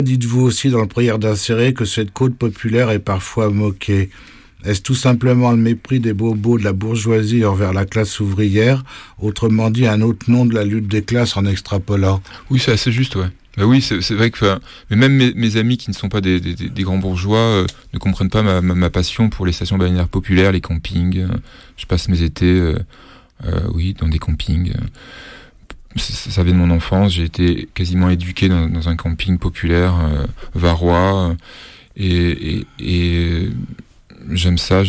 Dites-vous aussi dans le Prière d'insérer que cette côte populaire est parfois moquée. Est-ce tout simplement le mépris des bobos de la bourgeoisie envers la classe ouvrière, autrement dit un autre nom de la lutte des classes en extrapolant? Oui, c'est assez juste, ouais. Bah oui, c'est vrai que mais même mes amis qui ne sont pas des grands bourgeois ne comprennent pas ma passion pour les stations balnéaires populaires, les campings. Je passe mes étés oui, dans des campings. Ça vient de mon enfance, j'ai été quasiment éduqué dans un camping populaire varois et j'aime ça,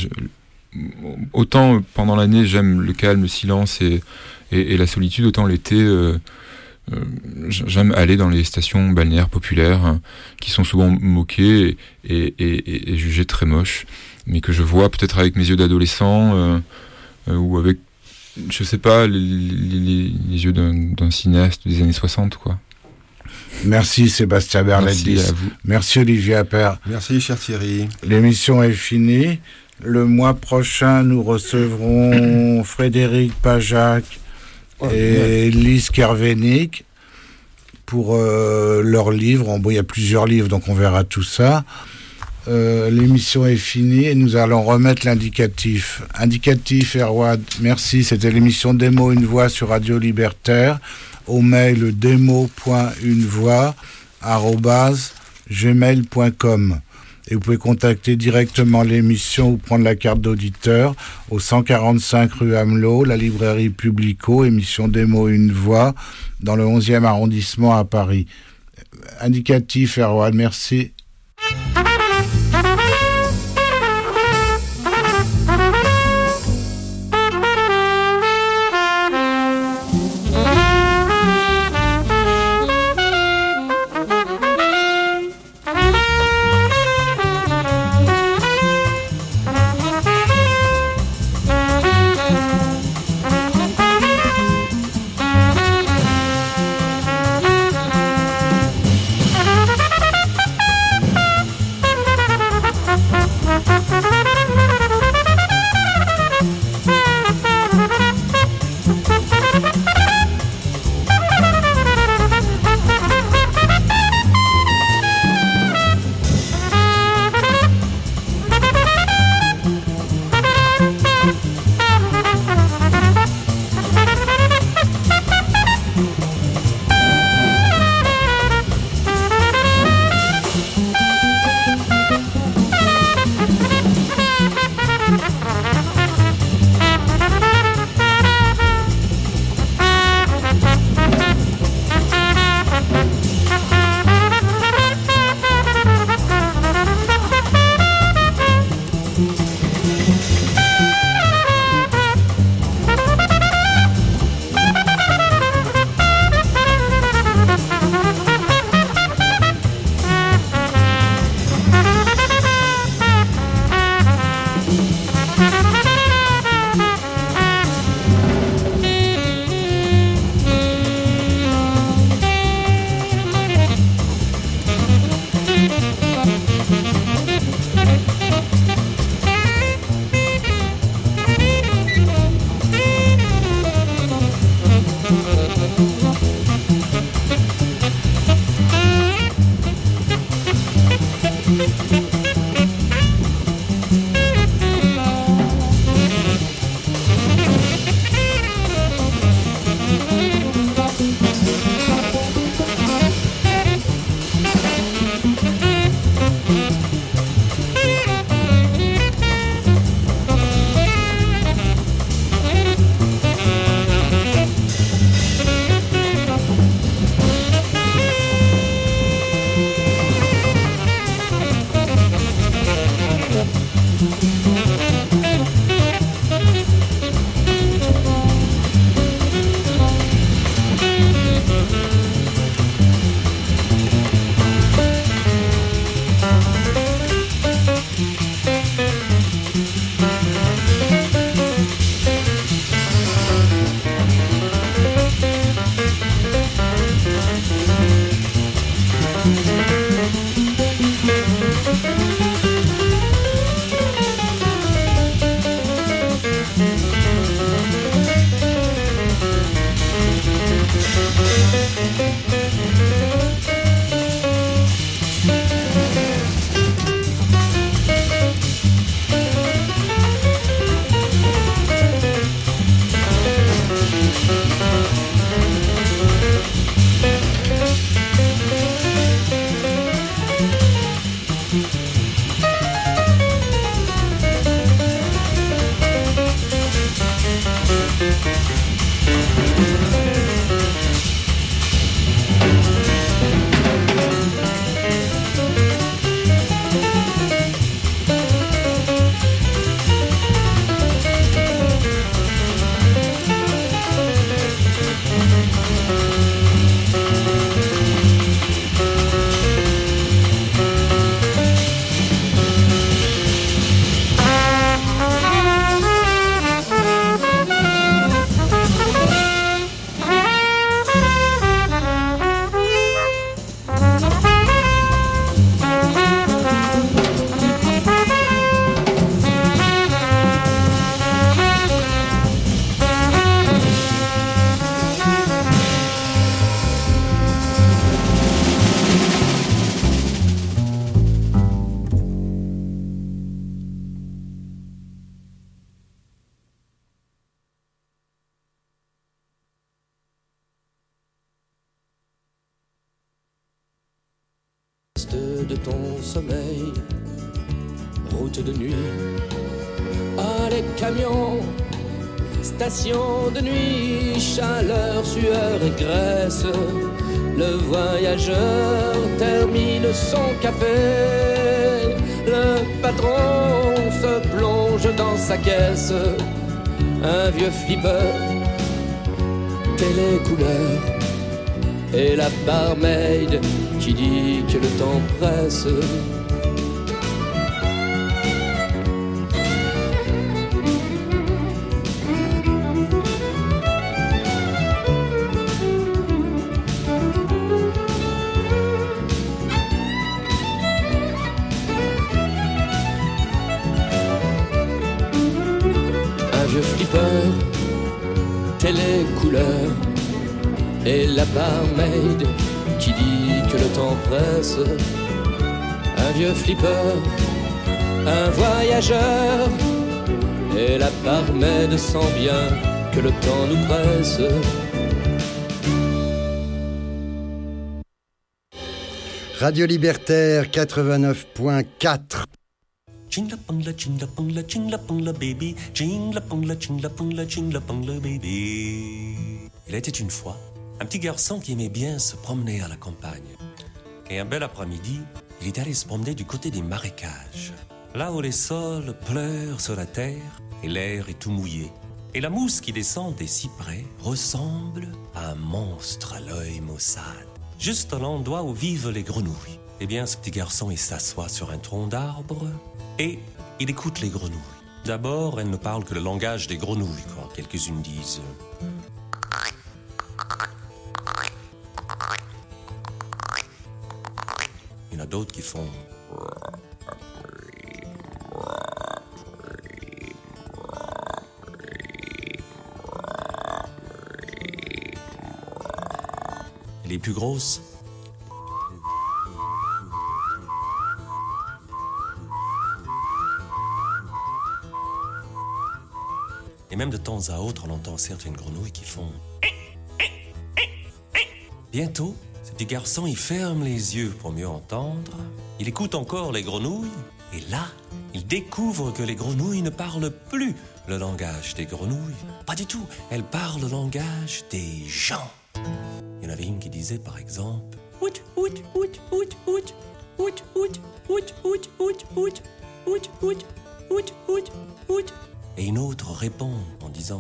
autant pendant l'année j'aime le calme, le silence et la solitude, autant l'été j'aime aller dans les stations balnéaires populaires qui sont souvent moquées et jugées très moches, mais que je vois peut-être avec mes yeux d'adolescent ou avec, je sais pas, les yeux d'un cinéaste des années 60, quoi. Merci Sébastien Berledis. Merci à vous. Merci Olivier Appert. Merci cher Thierry. L'émission est finie. Le mois prochain, nous recevrons Frédéric Pajac et Lise Kervénic pour leur livre. Bon, il y a plusieurs livres, donc on verra tout ça. L'émission est finie et nous allons remettre l'indicatif. Indicatif, Erwan, merci. C'était l'émission Démo Une Voix sur Radio Libertaire. Au mail demo.unevoix@gmail.com. Et vous pouvez contacter directement l'émission ou prendre la carte d'auditeur au 145 rue Amelot, la librairie Publico, émission Démo Une Voix, dans le 11e arrondissement à Paris. Indicatif, Erwan, merci. reste de ton sommeil. Route de nuit, ah les camions, station de nuit, chaleur, sueur et graisse. Le voyageur termine son café. Le patron se plonge dans sa caisse. Un vieux flipper, télécouleur. Et la barmaid qui dit que le temps presse. Télécouleur et la barmaid qui dit que le temps presse. Un vieux flipper, un voyageur et la barmaid sent bien que le temps nous presse. Radio Libertaire 89.4. Chingla pongla, baby. Chingla pongla, baby. Il était une fois un petit garçon qui aimait bien se promener à la campagne. Et un bel après-midi, il est allé se promener du côté des marécages. Là où les sols pleurent sur la terre et l'air est tout mouillé. Et la mousse qui descend des cyprès ressemble à un monstre à l'œil maussade. Juste à l'endroit où vivent les grenouilles. Eh bien, ce petit garçon, il s'assoit sur un tronc d'arbre et il écoute les grenouilles. D'abord, elles ne parlent que le langage des grenouilles, quand quelques-unes disent... Il y en a d'autres qui font... Et les plus grosses... Et même de temps à autre, on entend certaines grenouilles qui font... Bientôt, ce petit garçon, il ferme les yeux pour mieux entendre. Il écoute encore les grenouilles. Et là, il découvre que les grenouilles ne parlent plus le langage des grenouilles. Pas du tout. Elles parlent le langage des gens. Il y en avait une qui disait, par exemple... Out, out, out, out, out. Out, out, out, out, out, out. Out, out, out, out, out. Et une autre répond en disant...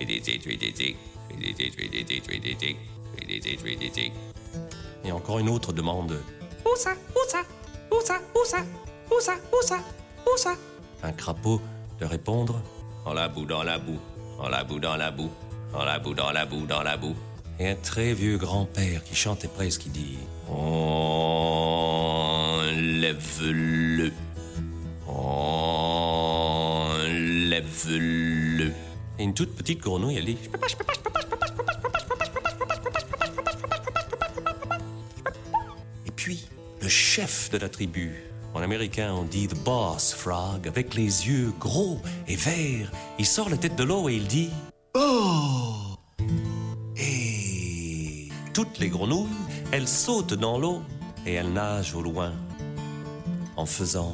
Et encore une autre demande... Où ça? Où ça? Où ça? Où ça? Où ça? Où ça? Où ça? Un crapaud de répondre... En la boue, dans la boue. En la boue, dans la boue. En la boue, dans la boue, dans la boue. Et un très vieux grand-père qui chantait presque, qui dit... Enlève-le. Enlève-le. Et une toute petite grenouille, elle dit... Je peux pas, je peux pas, je peux pas, je peux pas, je peux pas, je peux pas, je peux pas, je peux pas, je peux pas, je peux pas, je peux pas, je peux pas, je peux pas. Et puis, le chef de la tribu, en américain on dit the boss frog, avec les yeux gros et verts, il sort la tête de l'eau et il dit... Oh! Et toutes les grenouilles, elles sautent dans l'eau et elles nagent au loin en faisant...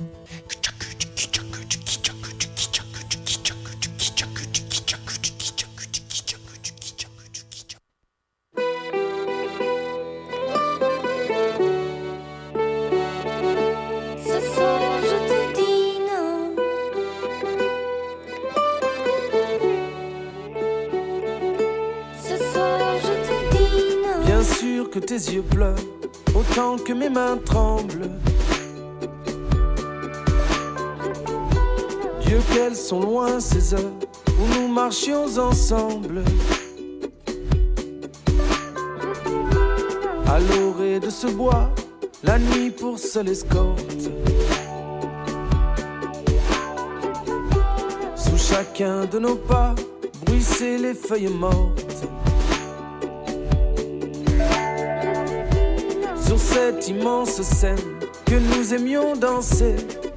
Que tes yeux pleurent autant que mes mains tremblent. Dieu, qu'elles sont loin ces heures où nous marchions ensemble. À l'orée de ce bois, la nuit pour seule escorte. Sous chacun de nos pas, bruissaient les feuilles mortes. Sur cette immense scène que nous aimions danser,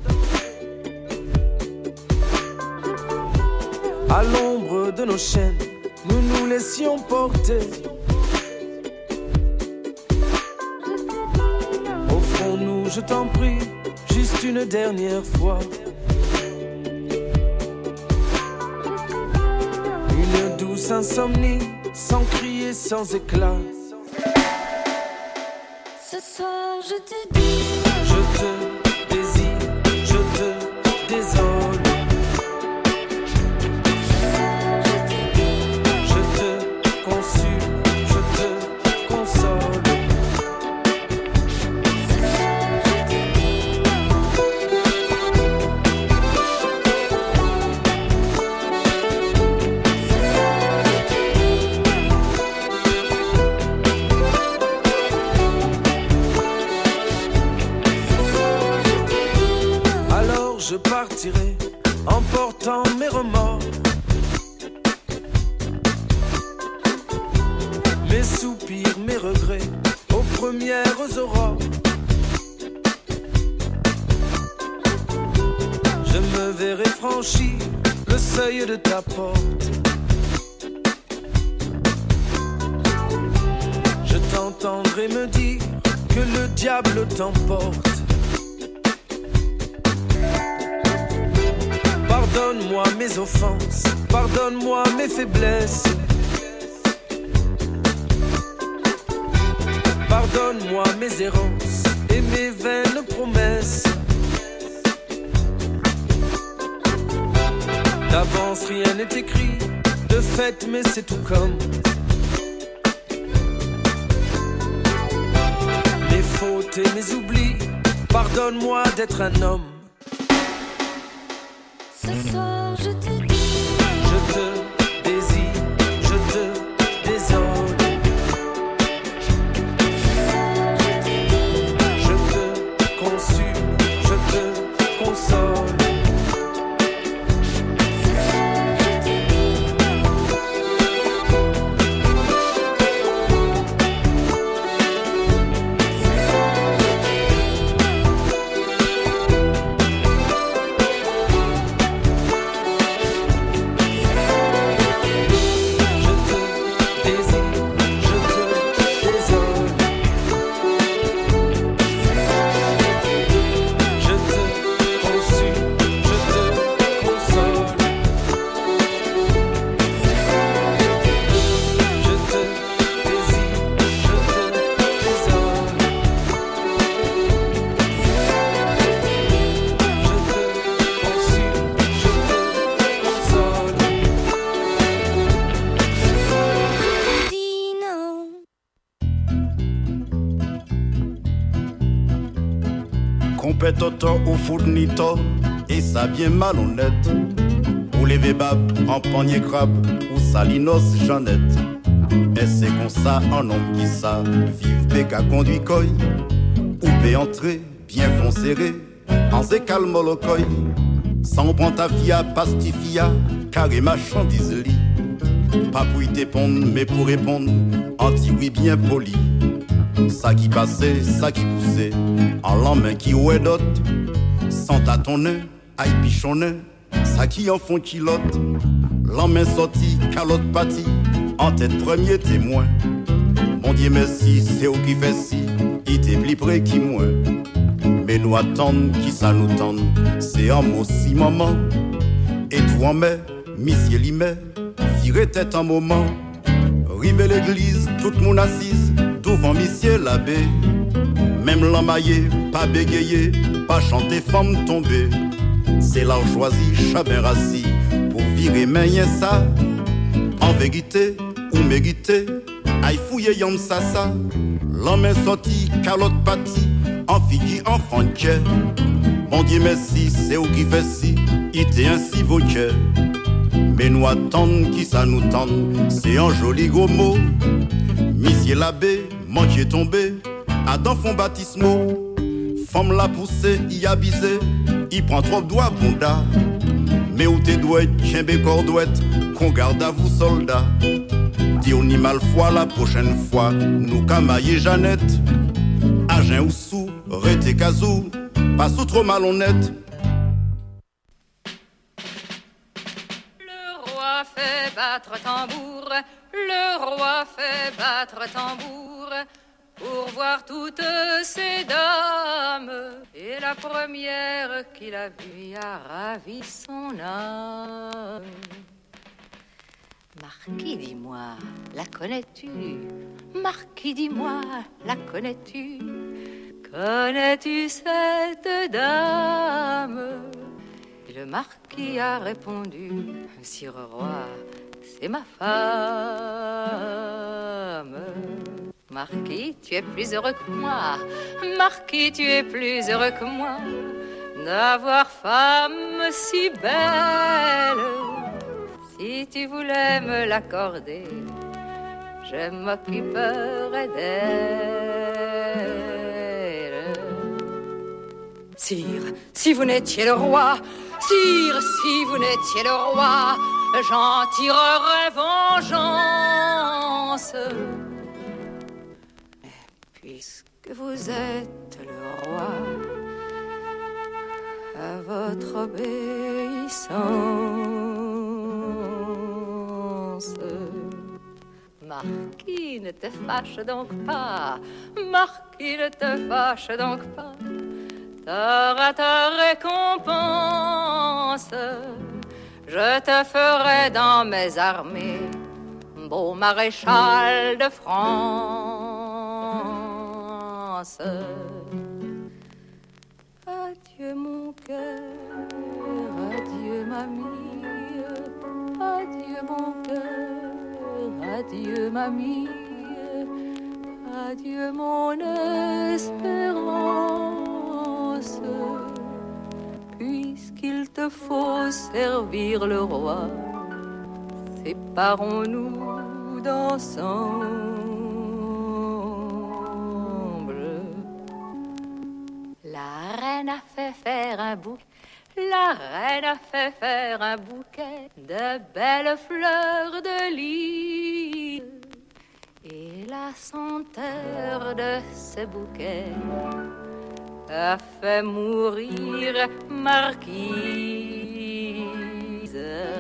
à l'ombre de nos chaînes, nous nous laissions porter. Au front Revoyons-nous, je t'en prie, juste une dernière fois. Une douce insomnie, sans crier, sans éclat. Ce soir je te dis, je te désire, je te désole. ce soir je te dis, Je te consume, je te console. ce soir je te dis non. Ce soir je te dis non. Ce soir je te dis non. Alors je partirai, emportant mes remords, mes soupirs, mes regrets, aux premières aurores. Je me verrai franchir le seuil de ta porte. Je t'entendrai me dire que le diable t'emporte. Pardonne-moi mes offenses, pardonne-moi mes faiblesses. Pardonne-moi mes errances et mes vaines promesses. D'avance rien n'est écrit, de fait mais c'est tout comme. Mes fautes et mes oublis, pardonne-moi d'être un homme. Ce soir je te dis non. Je te désire, je te désole. Ce soir je te dis non. Je te consume, je te console. Ce soir je te dis non. Ce soir je te dis non. Compétoto ou fournito, et ça bien malhonnête. Ou les vébab en panier crabe, ou salinos Jeannette. Et c'est comme ça un homme qui ça, vive béca conduit coy. Ou peut entrer, bien fond serré, en se calme le coy. Sans prendre ta fia, pastifia, carré marchandise li. Pas pour y répondre, mais pour répondre, anti-oui bien poli. Ça qui passait, ça qui poussait, en l'emmène qui ouait d'autres, sans tâtonner, aïe pichonner, ça qui en font kilote, l'emmène sorti, calotte parti, en tête premier témoin. Mon Dieu merci, c'est où qui fait si, il t'est plus près qui moins. Mais nous attendons, qui ça nous tente, c'est un mot si maman. Et tout en mai, monsieur Limet, virer tête un moment, rive l'église, tout le monde assise, devant monsieur l'abbé. Même l'emmaillé, pas bégayé, pas chanter femme tombée. C'est là choisi, chabin rassis, pour virer main ça. En vérité, ou mérité, aïe fouiller yom sasa. L'homme est sorti, calotte parti, en figi, enfant de cœur. Mon Dieu merci, c'est où qui fait si, il était ainsi vos cœurs. Mais nous attendons, qui ça nous tente, c'est un joli gros mot. Monsieur l'abbé, manqué tombé, Adam font baptismaux. Femme la poussée, y a bisé, il prend trop de doigts, bonda. Mais où t'es douette, chien cordouette, qu'on garde à vous soldats. Dis on y mal foi la prochaine fois, nous camailler Jeannette. Agent ou sous, rété casou, pas sous trop malhonnête. Le roi fait battre tambour, le roi fait battre tambour, pour voir toutes ces dames. la première qu'il a vue a ravi son âme. Marquis, dis-moi, la connais-tu? Marquis, dis-moi, la connais-tu? Connais-tu cette dame? Et le marquis a répondu, Sire roi, c'est ma femme. Marquis, tu es plus heureux que moi. Marquis, tu es plus heureux que moi d'avoir femme si belle. Si tu voulais me l'accorder, je m'occuperais d'elle. Sire, si vous n'étiez le roi, sire, si vous n'étiez le roi, j'en tirerais vengeance. Mais puisque vous êtes le roi, à votre obéissance. Marquis, ne te fâche donc pas, Marquis, ne te fâche donc pas, t'auras ta récompense. Je te ferai dans mes armées beau maréchal de France. Adieu mon cœur, adieu mamie, adieu mon cœur, adieu mamie, adieu mon espérance. Puisqu'il te faut servir le roi, séparons-nous d'ensemble. La reine a fait faire un bouquet, la reine a fait faire un bouquet de belles fleurs de lys. Et la senteur de ce bouquet a fait mourir Marquise.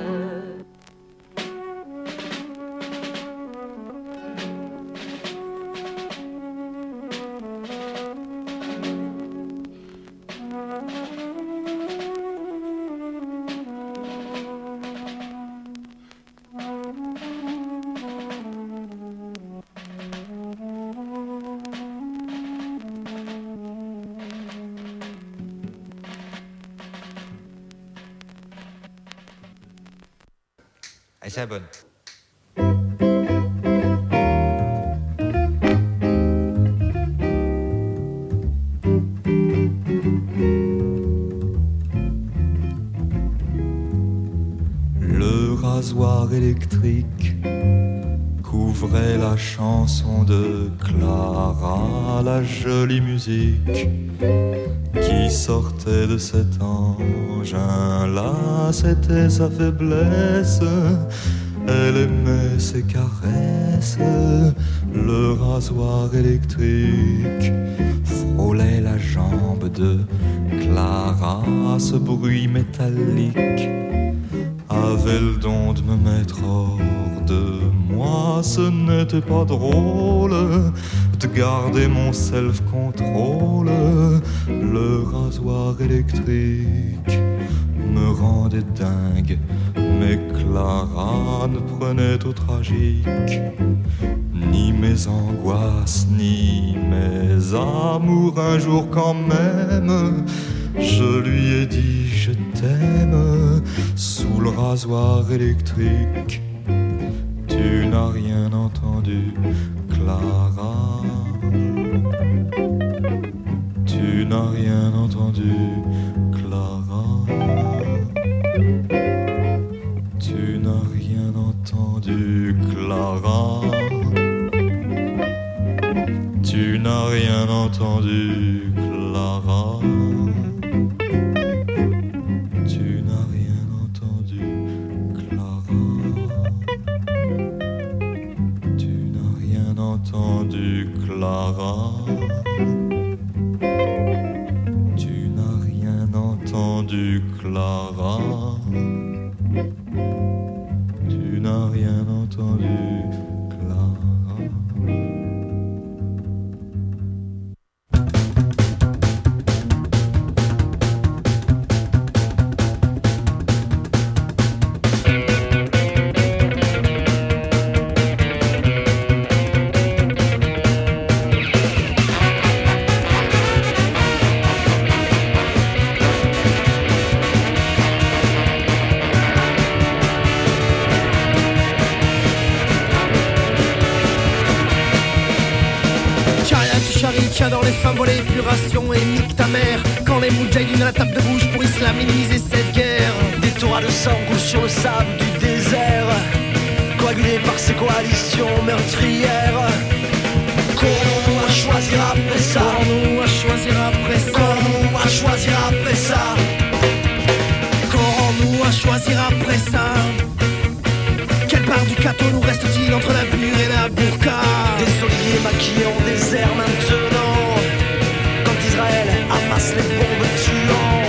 Elle s'abonne. Le rasoir électrique couvrait la chanson de Clara, la jolie musique qui sortait de cet engin-là, c'était sa faiblesse. Elle aimait ses caresses. Le rasoir électrique frôlait la jambe de Clara. Ce bruit métallique avait le don de me mettre hors de moi. Ce n'était pas drôle de garder mon self-control. Le rasoir électrique me rendait dingue, mais Clara ne prenait au tragique ni mes angoisses, ni mes amours. Un jour quand même, je lui ai dit je t'aime sous le rasoir électrique. Tu n'as rien entendu, Clara. Tu n'as rien entendu, Clara. Tu n'as rien entendu, Clara. Tu n'as rien entendu, Clara. Tu n'as rien entendu, Clara. Tu n'as rien entendu, Clara. Tu n'as rien entendu, Clara. Tu n'as rien entendu, Clara. soutien dans les fins volées, épuration et nique ta mère. Quand les moudjahidines à la table de bouche pour islam minimiser cette guerre. Des torrents de sang coulent sur le sable du désert, coagulés par ces coalitions meurtrières. Qu'aurons-nous à choisir après ça? Qu'aurons-nous à choisir après ça? Qu'aurons-nous à choisir après ça? Qu'aurons-nous à choisir après ça? Quelle part du gâteau nous reste-t-il entre la bure et la burqa? Des oliviers maquillés en désert maintenant, quand Israël amasse les bombes tuants.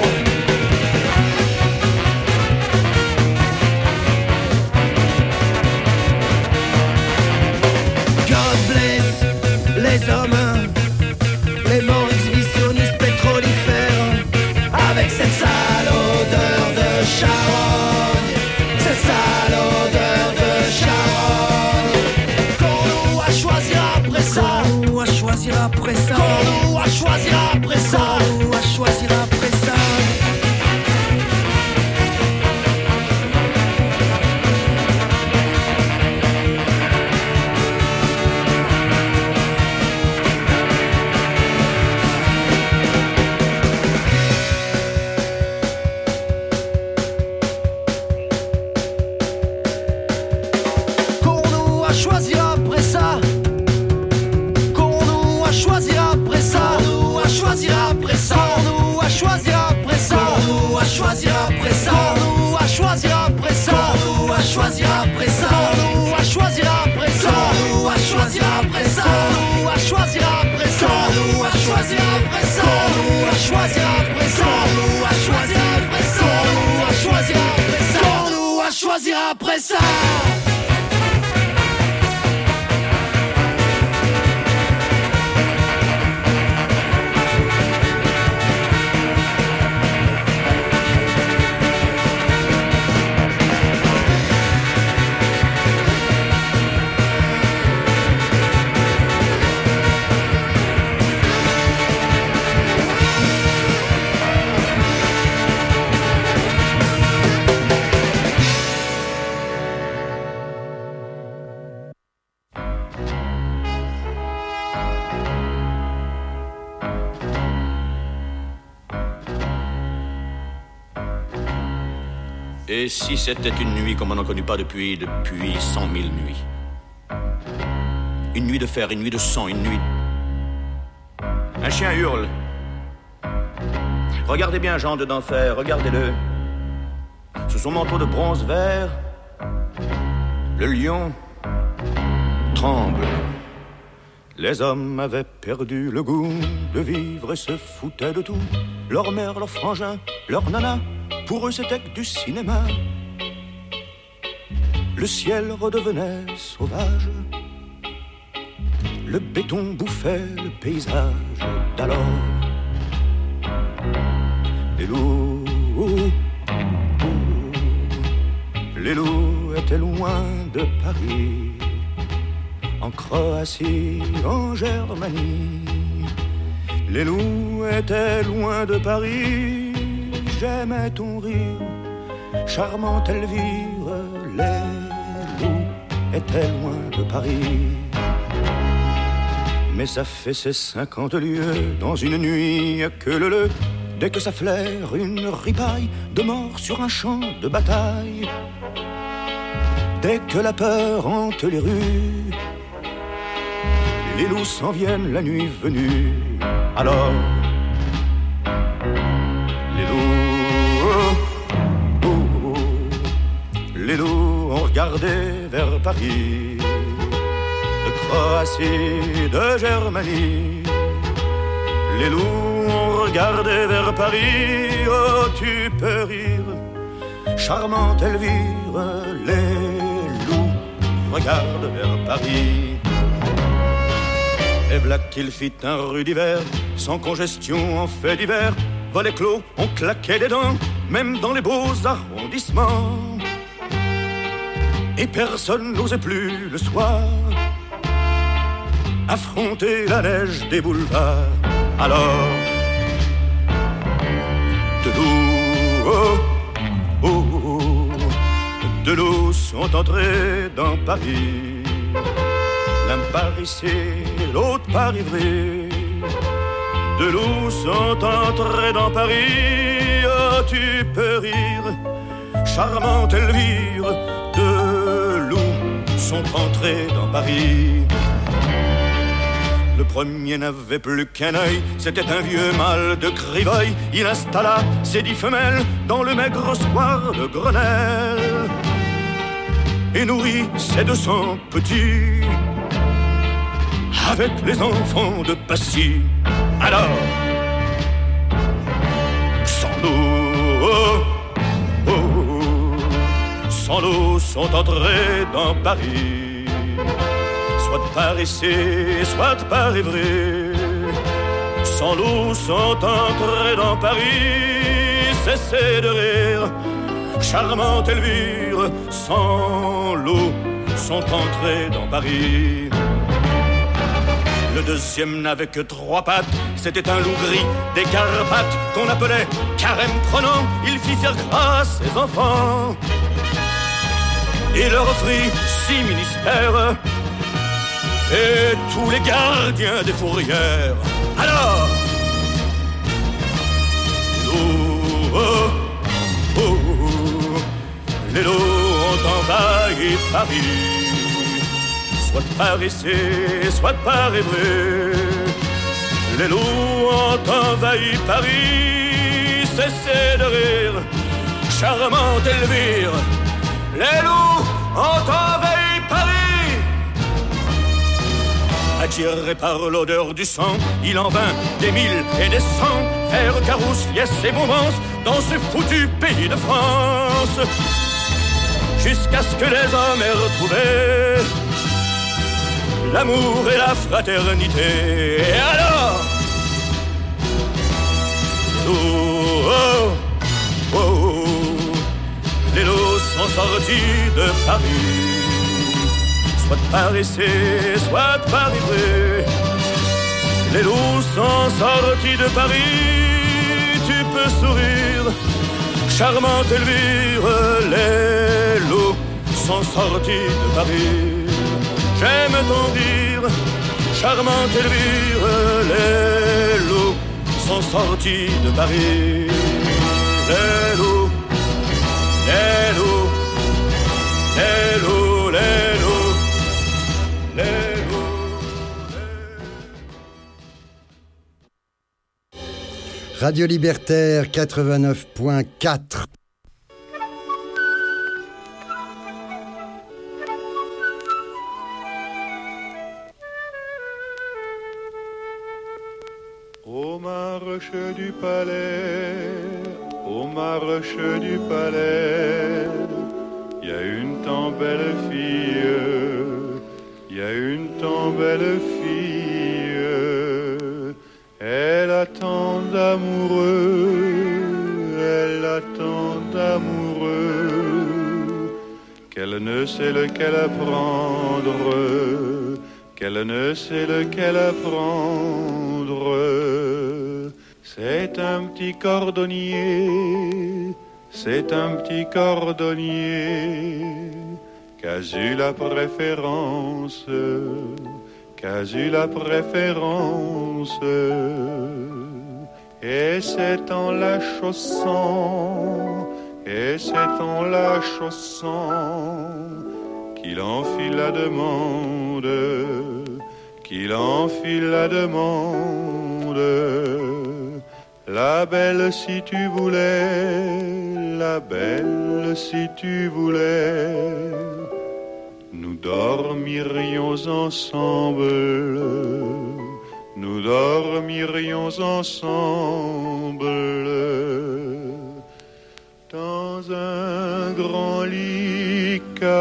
God bless les hommes, les morts exhibitionnistes pétrolifères, avec cette sale odeur de charogne, cette sale odeur de charogne. Qu'aurons-nous à choisir après ça? Qu'aurons-nous à choisir après ça? Qu'aurons-nous à choisir après ça? Qu'aurons-nous à choisir après ça? Qu'aurons-nous à choisir après ça? Qu'aurons-nous à choisir après ça? Qu'aurons-nous à choisir après ça? Qu'aurons-nous à choisir après ça? Qu'aurons-nous à choisir après ça? Qu'aurons-nous à choisir après ça? Qu'aurons-nous à choisir après ça? Qu'aurons-nous à choisir après ça? Qu'aurons-nous à choisir après ça? Qu'aurons-nous à choisir après ça? Qu'aurons-nous à choisir après ça? Qu'aurons-nous à choisir après ça? Qu'aurons-nous à choisir après ça? Qu'aurons-nous à choisir après ça? Qu'aurons-nous à choisir après ça? Et si c'était une nuit comme on n'en connaît pas depuis 100 000 nuits? Une nuit de fer, une nuit de sang, une nuit... Un chien hurle. Regardez bien Jean de d'enfer, regardez-le. Sous son manteau de bronze vert, le lion tremble. Les hommes avaient perdu le goût de vivre et se foutaient de tout. Leur mère, leur frangin, leur nana, pour eux c'était que du cinéma. Le ciel redevenait sauvage, le béton bouffait le paysage d'alors. Les loups, les loups étaient loin de Paris, en Croatie, en Germanie. Les loups étaient loin de Paris, j'aimais ton rire, charmante Elvire. Les loups étaient loin de Paris, mais ça fait ses 50 lieues dans une nuit que le dès que ça flaire une ripaille de mort sur un champ de bataille. Dès que la peur hante les rues, les loups s'en viennent la nuit venue. Alors, les loups, les loups ont regardé vers Paris, de Croatie, de Germanie. Les loups ont regardé vers Paris, oh tu peux rire, charmante Elvire. Les loups regardent vers Paris. Et v'là qu'il fit un rude hiver, sans congestion en fait d'hiver. Volets clos, on claquait des dents, même dans les beaux arrondissements. Et personne n'osait plus le soir affronter la neige des boulevards. Alors, de loups, de loups sont entrés dans Paris. L'un par ici, l'autre par Ivry. de loups sont entrés dans Paris. Oh, tu peux rire, charmante Elvire, de loups sont entrés dans Paris. Le premier n'avait plus qu'un œil, c'était un vieux mâle de Criveuil. Il installa ses 10 femelles dans le maigre square de Grenelle et nourrit ses 200 petits avec les enfants de Passy. Alors, sans l'eau, oh, oh, sans l'eau sont entrés dans Paris, soit paressés, soit par évrés. Sans l'eau sont entrés dans Paris, cessez de rire, charmante Elvire. Sans l'eau sont entrés dans Paris. Le deuxième n'avait que 3 pattes, c'était un loup gris des Carpates qu'on appelait Carême prenant. Il fit faire grâce ses enfants et leur offrit 6 ministères et tous les gardiens des fourrières. Alors, l'eau, oh, oh, oh, les loups ont envahi Paris, soit paressés, soit par évrés. Les loups ont envahi Paris, cessez de rire, charmante Elvire. Les loups ont envahi Paris. Attiré par l'odeur du sang, il en vint des 1000 et des 100 faire carousse, liesse et mouvance dans ce foutu pays de France, jusqu'à ce que les hommes aient retrouvé l'amour et la fraternité. Et alors, oh, oh, oh, oh, les loups sont sortis de Paris, soit paressés, soit par évrés. Les loups sont sortis de Paris, tu peux sourire, charmante Elvire. Les loups sont sortis de Paris. J'aime ton rire, charmante Elvire. Les loups sont sortis de Paris. Les loups, les loups, les loups, les loups, les loups. Radio Libertaire 89.4. Au marche du palais, au marche du palais, il y a une tant belle fille, il y a une tant belle fille. Elle attend d'amoureux, elle attend d'amoureux, qu'elle ne sait lequel prendre, qu'elle ne sait lequel prendre. C'est un petit cordonnier, c'est un petit cordonnier, qu'a eu la préférence, qu'a eu la préférence. Et c'est en la chaussant, et c'est en la chaussant qu'il en fit la demande, qu'il en fit la demande. La belle si tu voulais, la belle si tu voulais, nous dormirions ensemble, nous dormirions ensemble, dans un grand lit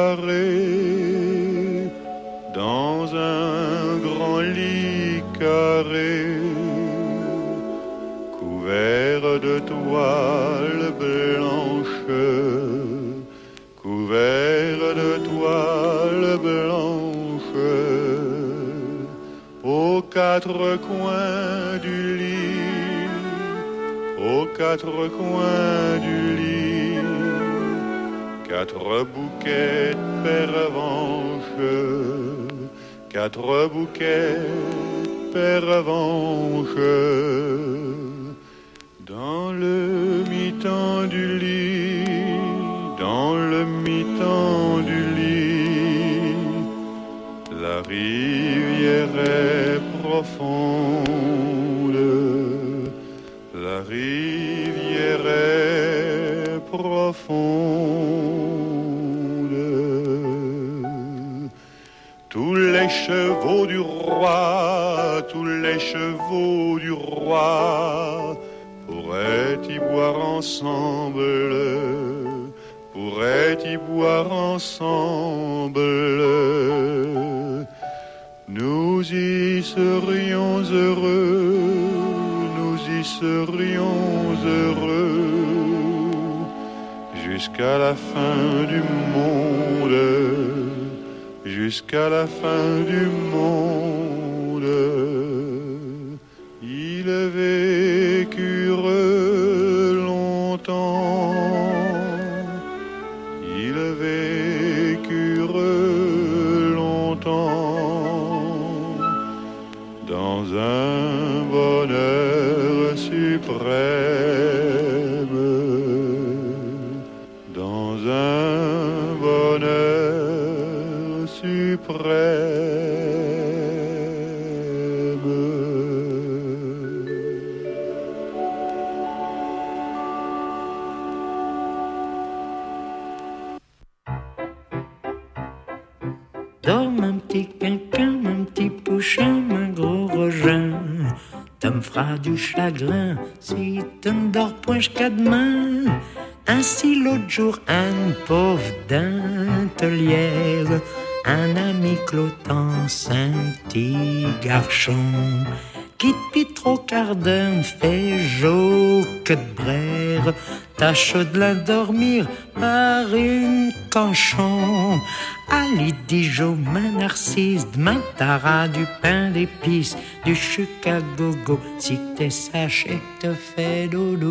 carré, dans un grand lit carré, couvert de toile blanche, couvert de toile blanche, aux 4 coins du lit, aux 4 coins du lit, 4 bouquets de pervenches, 4 bouquets de pervenche dans le mi-temps du lit, dans le mi-temps du lit. La rivière est profonde, la rivière est profonde. Tous les chevaux du roi, tous les chevaux du roi pourraient y boire ensemble, pourraient y boire ensemble. Nous y serions heureux, nous y serions heureux, jusqu'à la fin du monde, jusqu'à la fin du monde. Ils vécurent longtemps, ils vécurent longtemps, dans un bonheur suprême, dans un bonheur suprême. Dorme un petit quinquin, un petit pouchin, un gros rogin. Tu me feras du chagrin si tu ne dors point jusqu'à demain. Ainsi l'autre jour, un pauvre dentelière, un ami Clotance, un petit garçon, qui depuis 3 quarts d'heure fait jour que de brère, tâche de l'endormir par une canchon. Ali Dijon, ma narcisse, demain t'auras du pain d'épices, du Chicago go, si t'es sage et que te fais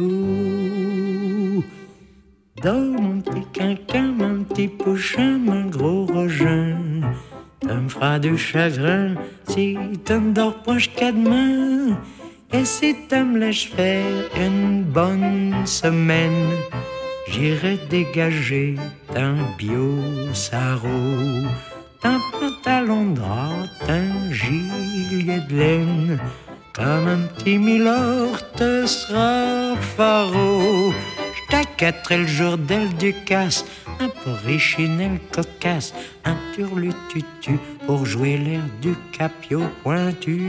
dodo. Dors mon petit quinquin, mon petit pouchin, mon gros rogin. Tu me feras du chagrin si tu ne dors pas jusqu'à demain. Et si tu me laisses faire une bonne semaine, j'irai dégager d'un bio-sarreau, d'un pantalon de drap, d'un gilet de laine. Comme un petit milord te sera faro. J't'acquêterai le jour d'elle du casse, un porrichinelle cocasse, un turlututu pour jouer l'air du capio pointu.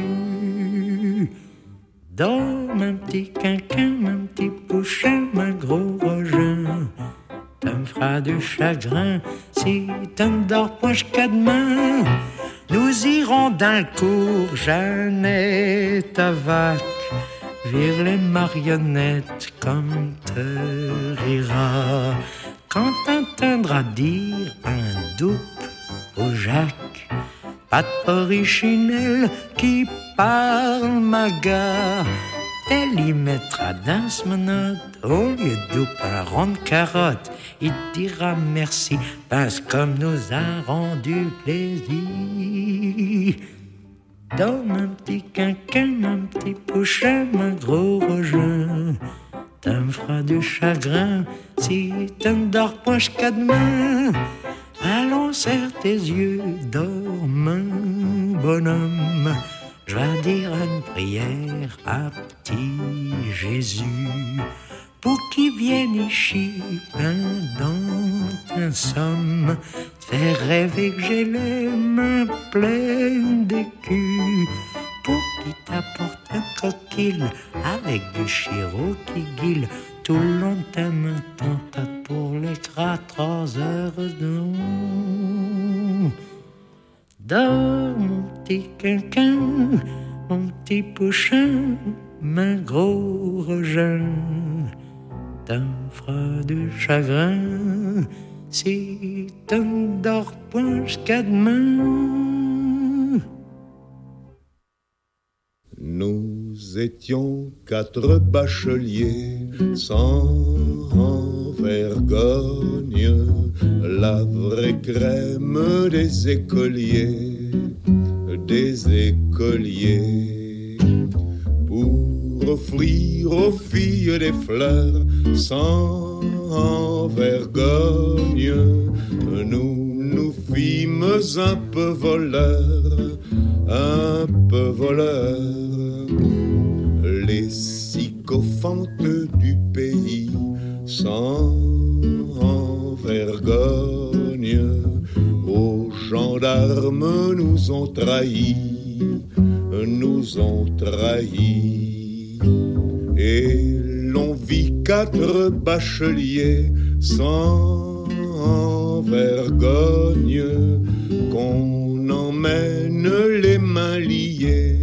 Dors, un petit quinquin, un petit pouchin, un gros rogin. Tu me feras du chagrin si tu ne dors pas jusqu'à demain. Nous irons d'un cours, Jeannette à vac, vire les marionnettes comme te rira. Quand t'entendras dire un double au Jacques, pas de porrichinelle qui parle ma gare, elle y mettra dans ce menotte au lieu de double un rond de carotte. Il te dira merci parce comme nous a rendu plaisir. Donne un petit quinquin, un petit pouchin, un gros rogin. Tu me feras du chagrin si tu ne dors pas jusqu'à demain. Allons, serre tes yeux, dorme, bonhomme. Je vais dire une prière à petit Jésus pour qu'il vienne ici pendant un somme, te faire rêver que j'ai les mains pleines d'écus, pour qu'il t'apporte un coquille avec du chiro qui guille tout le long de ta main, tentate pour les gras 3 heures de dors, mon petit quinquin, mon petit pouchin, mon gros rogin. Tu me feras du chagrin si tu ne dors point jusqu'à demain. Nous étions 4 bacheliers sans vergogne, la vraie crème des écoliers, des écoliers. pour offrir aux filles des fleurs sans vergogne. Nous fîmes un peu voleurs, les sycophantes du pays sans vergogne. Aux gendarmes nous ont trahis, et l'on vit 4 bacheliers sans vergogne qu'on emmène les mains liées.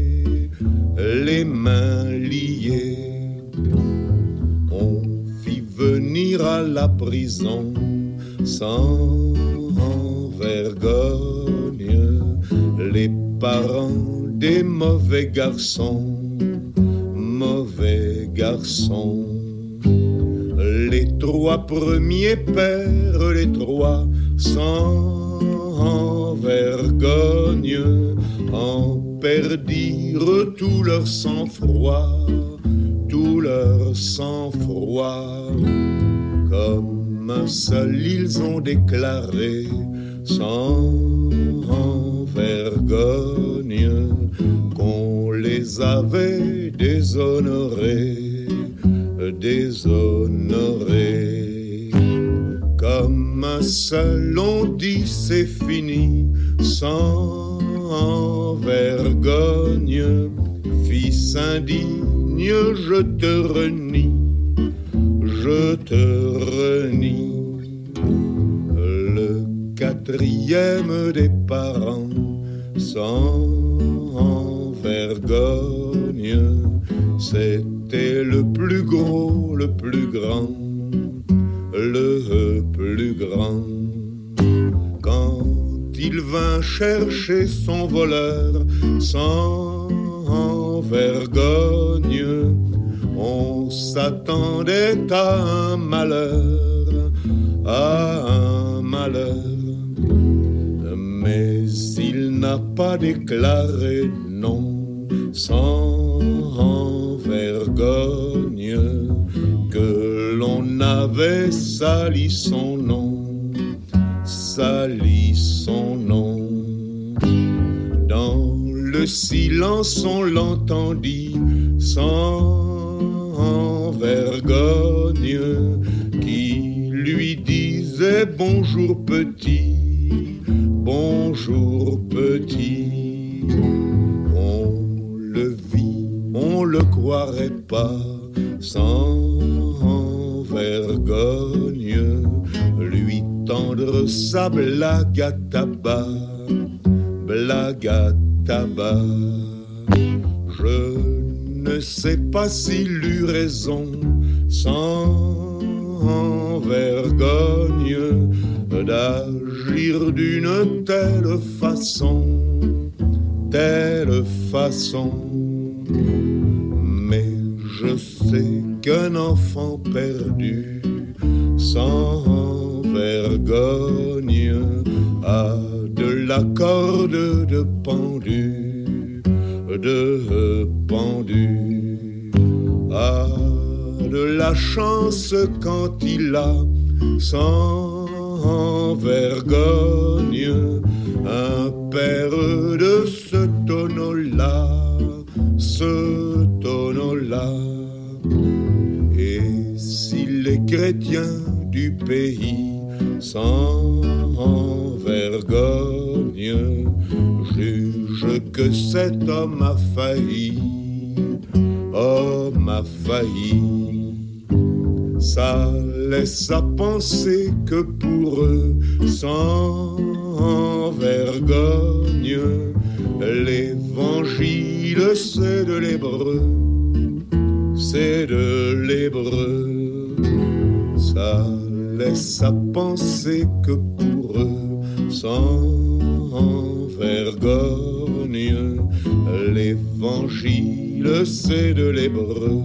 On fit venir à la prison sans vergogne les parents des mauvais garçons. Les 3 premiers pères, les 3 sans vergogne, en perdirent tout leur sang-froid. Comme un seul ils ont déclaré sans vergogne qu'on les avait déshonorés. Comme un seul on dit c'est fini sans vergogne. Fils indigne, je te renie. Le 4e des parents sans vergogne, c'était le plus gros, le plus grand. Quand il vint chercher son voleur sans vergogne, on s'attendait à un malheur, mais il n'a pas déclaré non sans vergogne que l'on avait sali son nom. Dans le silence on l'entendit sans vergogne qui lui disait bonjour petit. On le vit, on le croirait pas sans vergogne lui tendre sa blague à tabac. Je ne sais pas s'il eut raison sans vergogne d'agir d'une telle façon. Mais je sais qu'un enfant perdu sans vergogne a de la corde de pendu, a de la chance quand il a sans vergogne un père de ce tonneau-là. Et si les chrétiens du pays sans vergogne jugent que cet homme a failli, ça laisse à penser que pour eux sans vergogne l'évangile c'est de l'hébreu. Ça laisse à penser que pour eux sans vergogne l'évangile c'est de l'hébreu.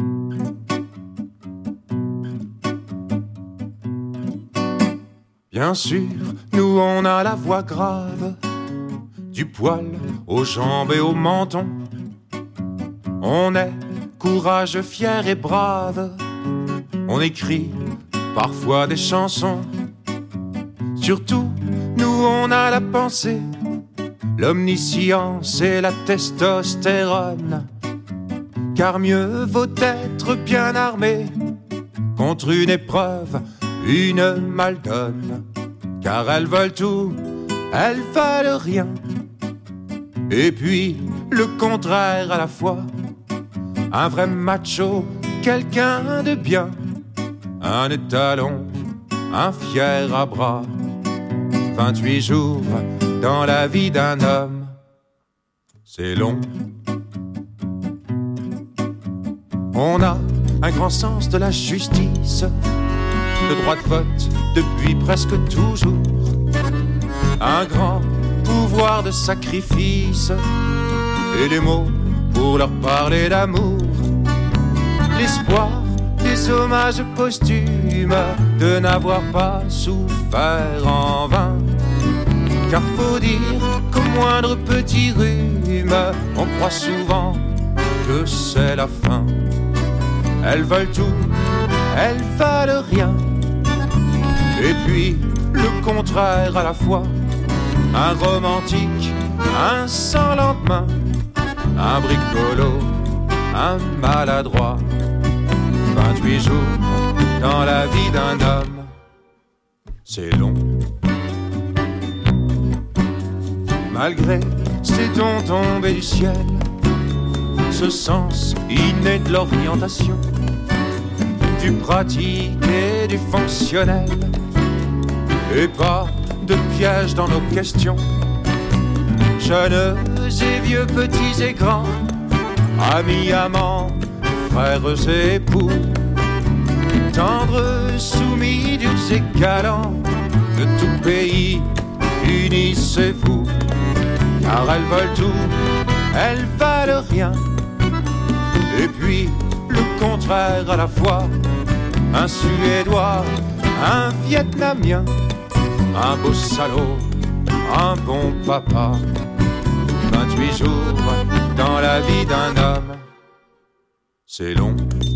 Viens Bien sûr, nous on a la voix grave, du poil aux jambes et au menton. On est courageux, fier et brave. On écrit parfois des chansons. Surtout, nous on a la pensée, l'omniscience et la testostérone. Car mieux vaut être bien armé contre une épreuve, une maldonne. Car elles veulent tout, elles valent rien. Et puis le contraire à la fois. Un vrai macho, quelqu'un de bien. Un étalon, un fier à bras. 28 jours dans la vie d'un homme, c'est long. On a un grand sens de la justice, le droit de vote depuis presque toujours. Un grand pouvoir de sacrifice et des mots pour leur parler d'amour. L'espoir des hommages posthumes, de n'avoir pas souffert en vain. Car faut dire qu'au moindre petit rhume, on croit souvent que c'est la fin. Elles veulent tout, elles valent rien. Et puis le contraire à la fois. Un romantique, un sans lendemain. Un bricolo, un maladroit. 28 jours dans la vie d'un homme, c'est long. Malgré ces dons tombés du ciel, ce sens inné de l'orientation, du pratique et du fonctionnel, et pas de piège dans nos questions. Jeunes et vieux, petits et grands, amis, amants, frères et époux, tendres, soumis, durs et galants, de tout pays, unissez-vous. Car elles veulent tout, elles valent rien. Et puis le contraire à la fois. Un Suédois, un Vietnamien, un beau salaud, un bon papa. 28 jours dans la vie d'un homme, c'est long.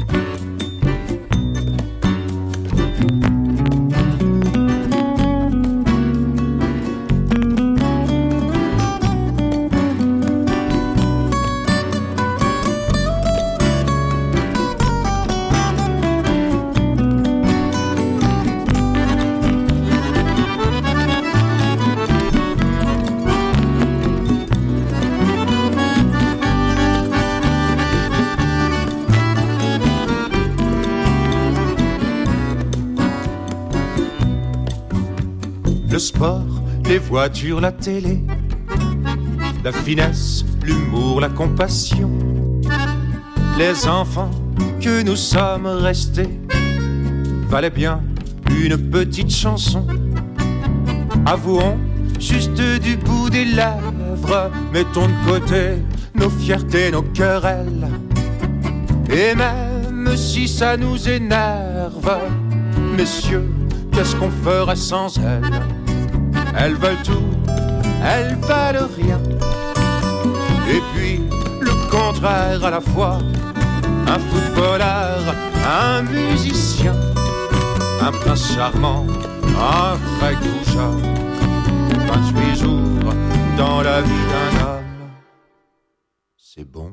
Le sport, les voitures, la télé, la finesse, l'humour, la compassion, les enfants que nous sommes restés valaient bien une petite chanson. Avouons juste du bout des lèvres, mettons de côté nos fiertés, nos querelles. Et même si ça nous énerve, messieurs, qu'est-ce qu'on ferait sans elles? Elles veulent tout, elles valent rien. Et puis le contraire à la fois. Un footballeur, un musicien, un prince charmant, un vrai goujat. 28 jours dans la vie d'un homme, c'est bon.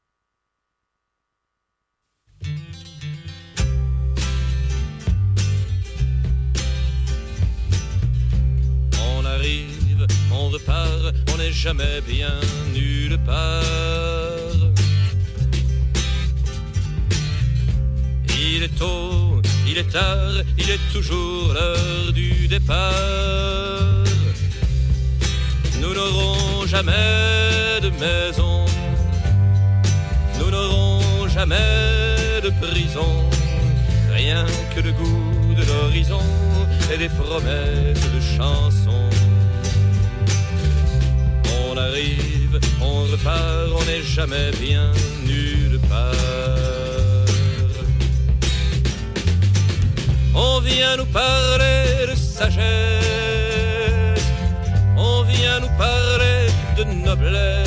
On repart, on n'est jamais bien nulle part. Il est tôt, il est tard, il est toujours l'heure du départ. Nous n'aurons jamais de maison, nous n'aurons jamais de prison, rien que le goût de l'horizon et des promesses de chansons. On arrive, on repart, on n'est jamais bien nulle part. On vient nous parler de sagesse. On vient nous parler de noblesse.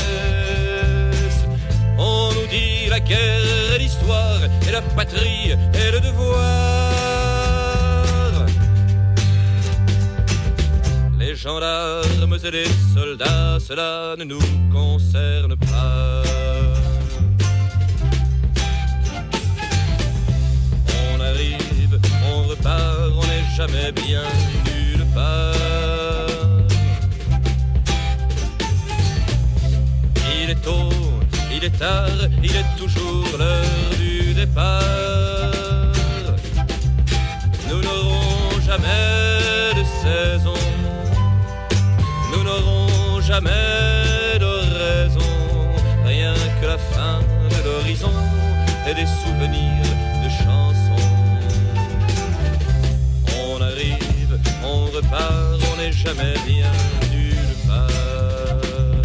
On nous dit la guerre et l'histoire et la patrie et le devoir. Les gendarmes et les soldats, cela ne nous concerne pas. On arrive, on repart, on n'est jamais bien nulle part. Il est tôt, il est tard, il est toujours l'heure du départ. Nous n'aurons jamais de saison. Nous n'aurons jamais d'oraison, rien que la fin de l'horizon et des souvenirs de chansons. On arrive, on repart, on n'est jamais bien nulle part.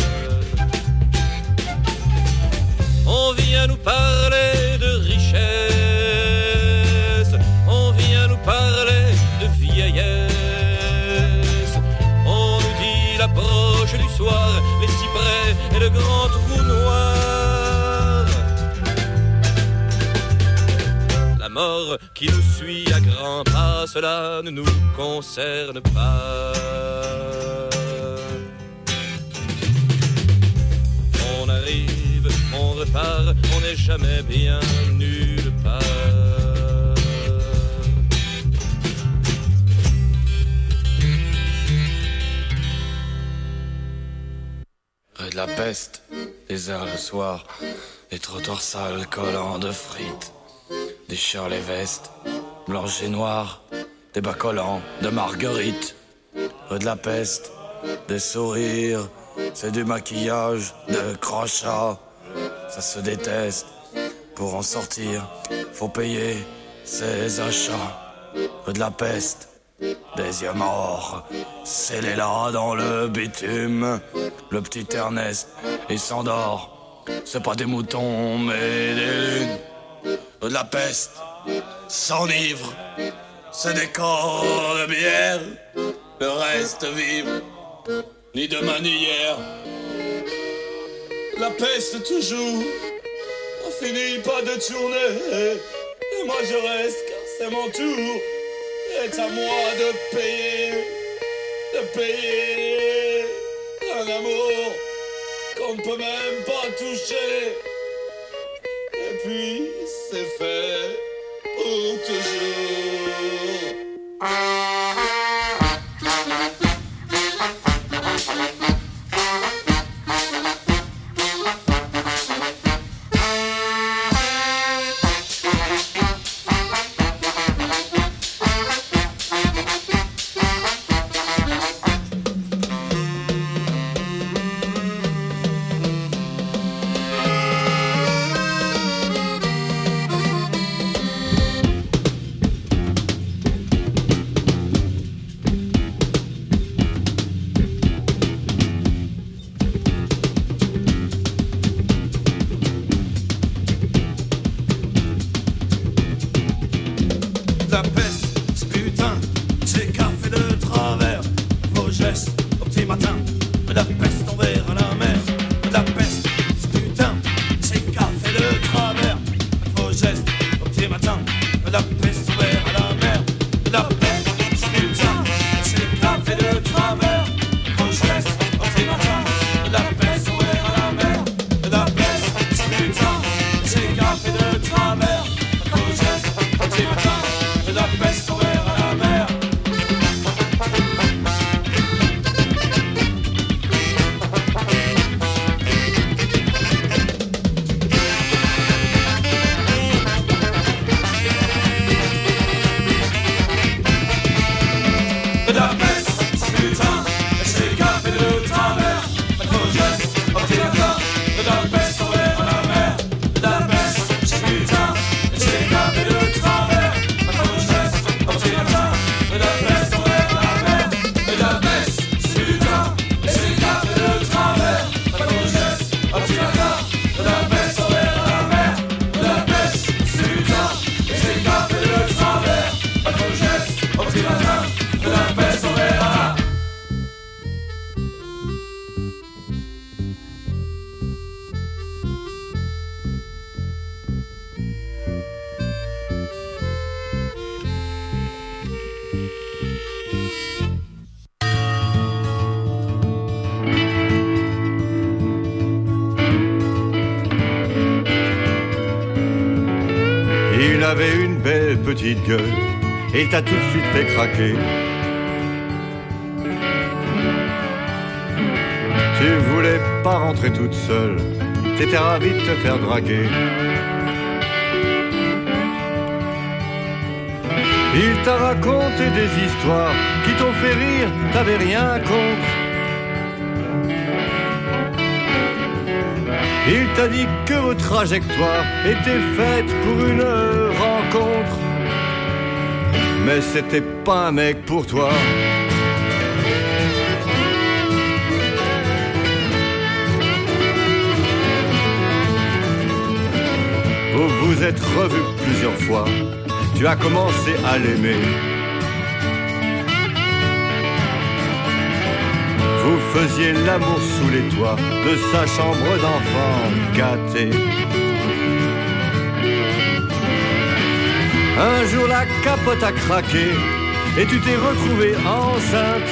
On vient nous parler de richesse, on vient nous parler de vieillesse. L'approche du soir, les cyprès et le grand trou noir. La mort qui nous suit à grands pas, cela ne nous concerne pas. On arrive, on repart, on n'est jamais bien nulle part. De la peste, des heures le soir, des trottoirs sales collants de frites, déchirent les vestes, blanches et noires, des bas collants de marguerite. Rue de la peste, des sourires, c'est du maquillage de crachat, ça se déteste, pour en sortir, faut payer ses achats. Rue de la peste, des yeux morts, scellés là dans le bitume. Le petit Ernest, il s'endort. C'est pas des moutons, mais des lunes. De la peste, s'enivre. C'est des corps de bière. Le reste vivre, ni demain ni hier. La peste toujours, on finit pas de tourner. Et moi je reste car c'est mon tour. C'est à moi de payer un amour qu'on ne peut même pas toucher. Et puis c'est fait pour toujours. avais une belle petite gueule et t'as tout de suite fait craquer. Tu voulais pas rentrer toute seule, t'étais ravie de te faire draguer. Il t'a raconté des histoires qui t'ont fait rire, t'avais rien contre. Il t'a dit que vos trajectoires étaient faites pour une rencontre. Mais c'était pas un mec pour toi. Vous vous êtes revus plusieurs fois, tu as commencé à l'aimer. Vous faisiez l'amour sous les toits de sa chambre d'enfant gâtée. Un jour la capote a craqué et tu t'es retrouvée enceinte.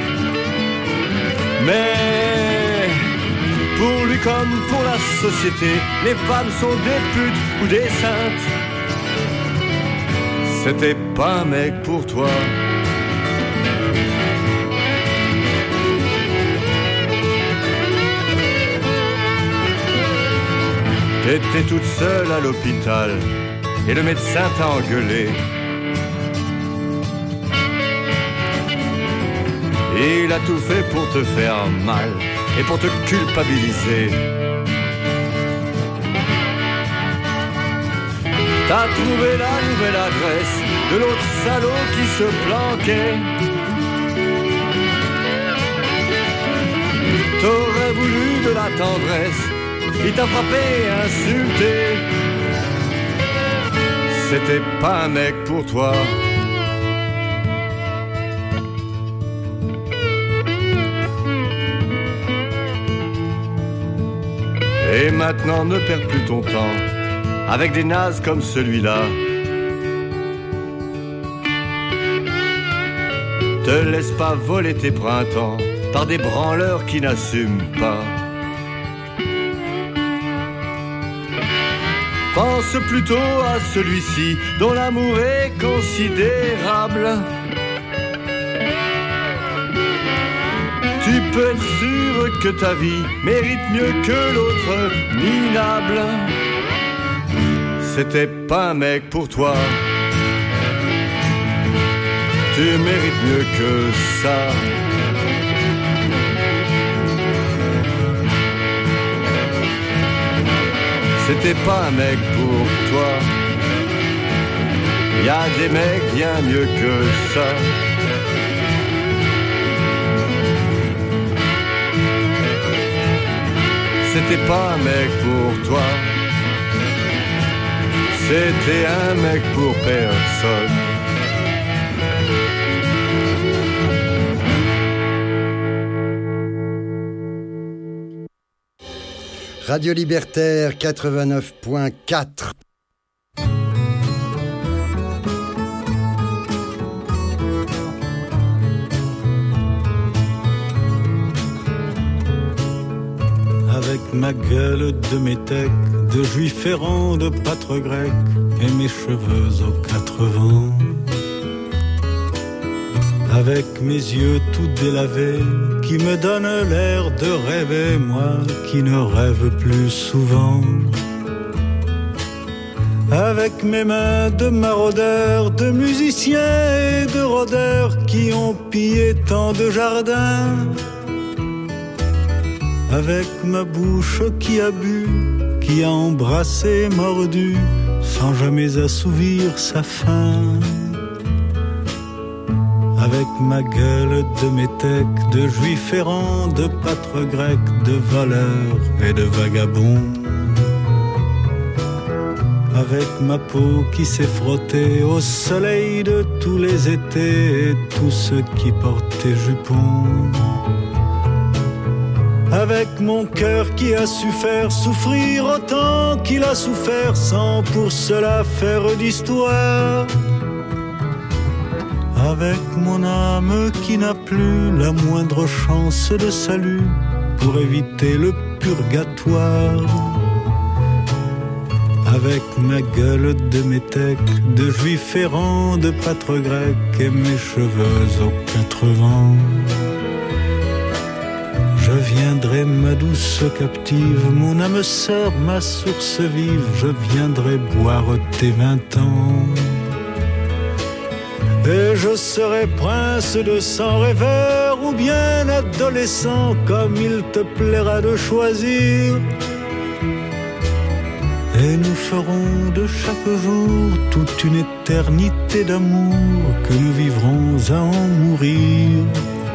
Mais pour lui comme pour la société, les femmes sont des putes ou des saintes. C'était pas un mec pour toi. T'étais toute seule à l'hôpital et le médecin t'a engueulé. Il a tout fait pour te faire mal et pour te culpabiliser. T'as trouvé la nouvelle adresse de l'autre salaud qui se planquait. T'aurais voulu de la tendresse, il t'a frappé, insulté. C'était pas un mec pour toi. Et maintenant ne perds plus ton temps avec des nazes comme celui-là. Te laisse pas voler tes printemps par des branleurs qui n'assument pas. Pense plutôt à celui-ci dont l'amour est considérable. Tu peux être sûr que ta vie mérite mieux que l'autre minable. C'était pas un mec pour toi. Tu mérites mieux que ça. C'était pas un mec pour toi. Y a des mecs bien mieux que ça. C'était pas un mec pour toi. C'était un mec pour personne. Radio Libertaire 89.4. Avec ma gueule de métèque, de juif errant, de pâtre grec, et mes cheveux aux 4 vents. Avec mes yeux tout délavés, qui me donnent l'air de rêver, moi qui ne rêve plus souvent. Avec mes mains de maraudeurs, de musiciens et de rôdeurs, qui ont pillé tant de jardins. Avec ma bouche qui a bu, qui a embrassé, mordu, sans jamais assouvir sa faim. Avec ma gueule de métèque, de juif errant, de pâtre grec, de voleur et de vagabond. Avec ma peau qui s'est frottée au soleil de tous les étés et tous ceux qui portaient jupons. Avec mon cœur qui a su faire souffrir autant qu'il a souffert sans pour cela faire d'histoire. Avec mon âme qui n'a plus la moindre chance de salut pour éviter le purgatoire. avec ma gueule de métèque, de juif errant, de pâtre grec et mes cheveux aux 80. Je viendrai, ma douce captive, mon âme sœur, ma source vive, je viendrai boire tes 20 ans. Et je serai prince de sang rêveur ou bien adolescent, comme il te plaira de choisir. Et nous ferons de chaque jour toute une éternité d'amour que nous vivrons à en mourir.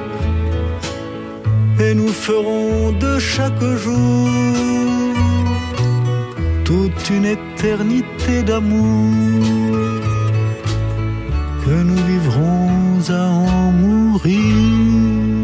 Et nous ferons de chaque jour toute une éternité d'amour que nous vivrons à en mourir.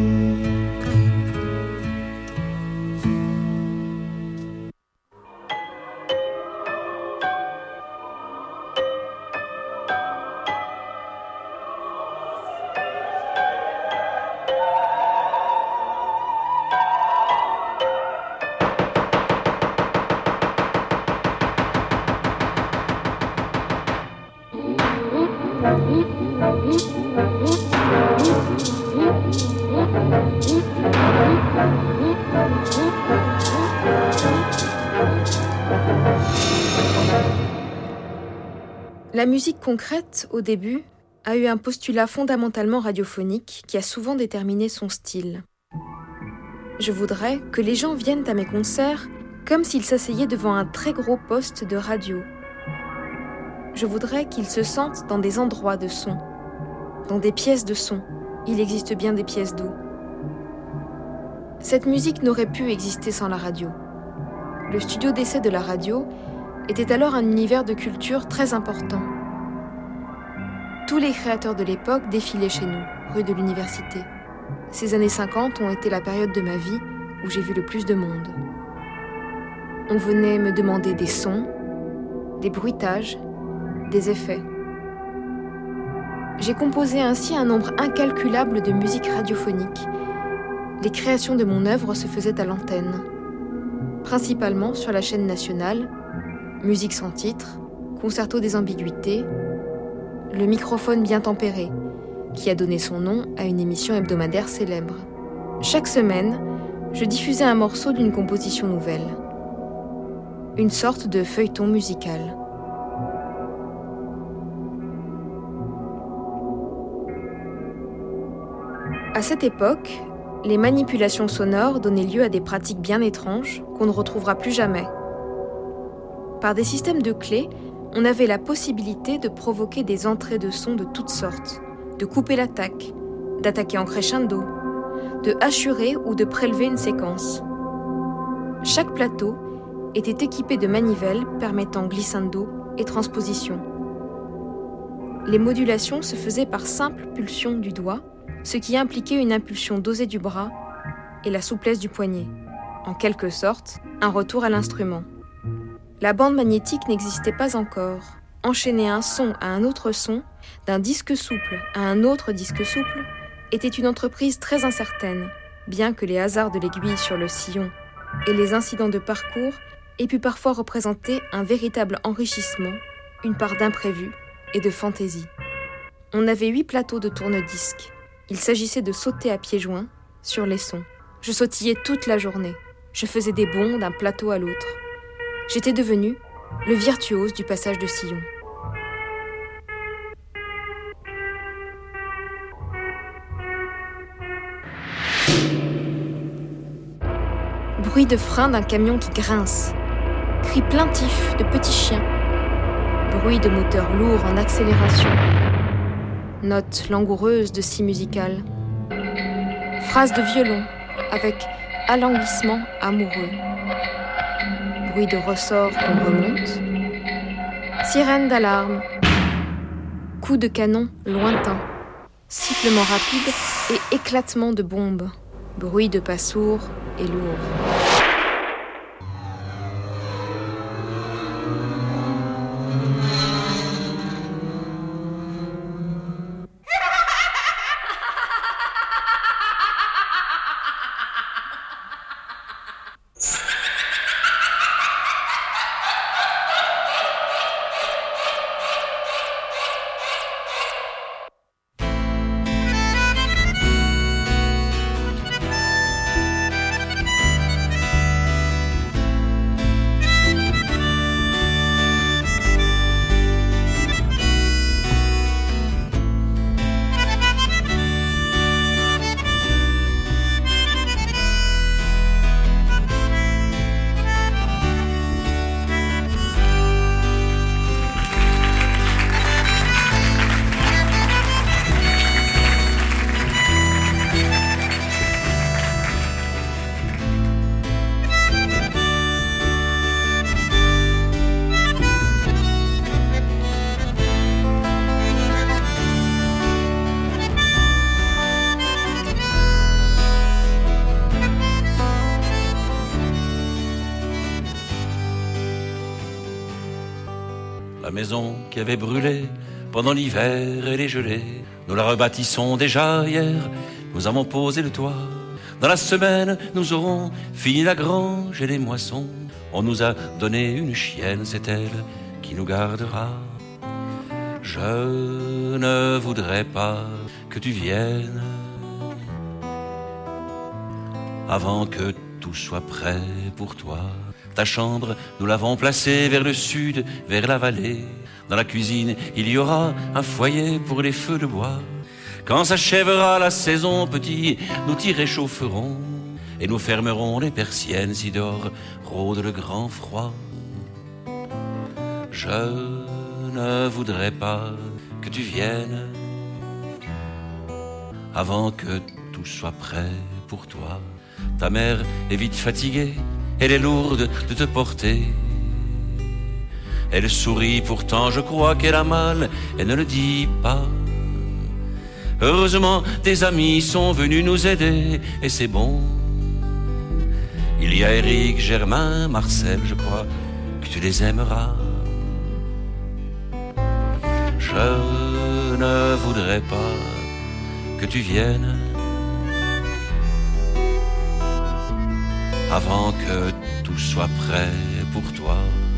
La musique concrète, au début, a eu un postulat fondamentalement radiophonique qui a souvent déterminé son style. Je voudrais que les gens viennent à mes concerts comme s'ils s'asseyaient devant un très gros poste de radio. Je voudrais qu'ils se sentent dans des endroits de son, dans des pièces de son. Il existe bien des pièces d'eau. Cette musique n'aurait pu exister sans la radio. Le studio d'essai de la radio était alors un univers de culture très important. Tous les créateurs de l'époque défilaient chez nous, rue de l'Université. Ces années 50 ont été la période de ma vie où j'ai vu le plus de monde. On venait me demander des sons, des bruitages, des effets. J'ai composé ainsi un nombre incalculable de musiques radiophoniques. Les créations de mon œuvre se faisaient à l'antenne, principalement sur la chaîne nationale, musique sans titre, concerto des ambiguïtés, le microphone bien tempéré, qui a donné son nom à une émission hebdomadaire célèbre. Chaque semaine, je diffusais un morceau d'une composition nouvelle. Une sorte de feuilleton musical. À cette époque, les manipulations sonores donnaient lieu à des pratiques bien étranges qu'on ne retrouvera plus jamais. Par des systèmes de clés, on avait la possibilité de provoquer des entrées de sons de toutes sortes, de couper l'attaque, d'attaquer en crescendo, de hachurer ou de prélever une séquence. Chaque plateau était équipé de manivelles permettant glissando et transposition. Les modulations se faisaient par simple pulsion du doigt, ce qui impliquait une impulsion dosée du bras et la souplesse du poignet. En quelque sorte, un retour à l'instrument. La bande magnétique n'existait pas encore. Enchaîner un son à un autre son, d'un disque souple à un autre disque souple, était une entreprise très incertaine, bien que les hasards de l'aiguille sur le sillon et les incidents de parcours aient pu parfois représenter un véritable enrichissement, une part d'imprévu et de fantaisie. On avait 8 plateaux de tourne-disques. Il s'agissait de sauter à pieds joints sur les sons. Je sautillais toute la journée. Je faisais des bonds d'un plateau à l'autre. J'étais devenu le virtuose du passage de sillon. Bruit de frein d'un camion qui grince. Cris plaintifs de petits chiens. Bruit de moteur lourd en accélération. Notes langoureuses de scie musicale. Phrases de violon avec alanguissement amoureux. Bruit de ressort qu'on remonte. Sirène d'alarme. Coups de canon lointains. Sifflement rapide et éclatement de bombes. Bruit de pas sourds et lourds. La maison qui avait brûlé pendant l'hiver et les gelées, nous la rebâtissons déjà hier, nous avons posé le toit. Dans la semaine, nous aurons fini la grange et les moissons. On nous a donné une chienne, c'est elle qui nous gardera. Je ne voudrais pas que tu viennes avant que tout soit prêt pour toi. Ta chambre, nous l'avons placée vers le sud, vers la vallée. Dans la cuisine, il y aura un foyer pour les feux de bois. Quand s'achèvera la saison, petit, nous t'y réchaufferons et nous fermerons les persiennes si dehors rôde le grand froid. Je ne voudrais pas que tu viennes avant que tout soit prêt pour toi. Ta mère est vite fatiguée, elle est lourde de te porter. Elle sourit pourtant, je crois qu'elle a mal, elle ne le dit pas. Heureusement, tes amis sont venus nous aider, et c'est bon. Il y a Eric, Germain, Marcel, je crois que tu les aimeras. Je ne voudrais pas que tu viennes avant que tout soit prêt pour toi.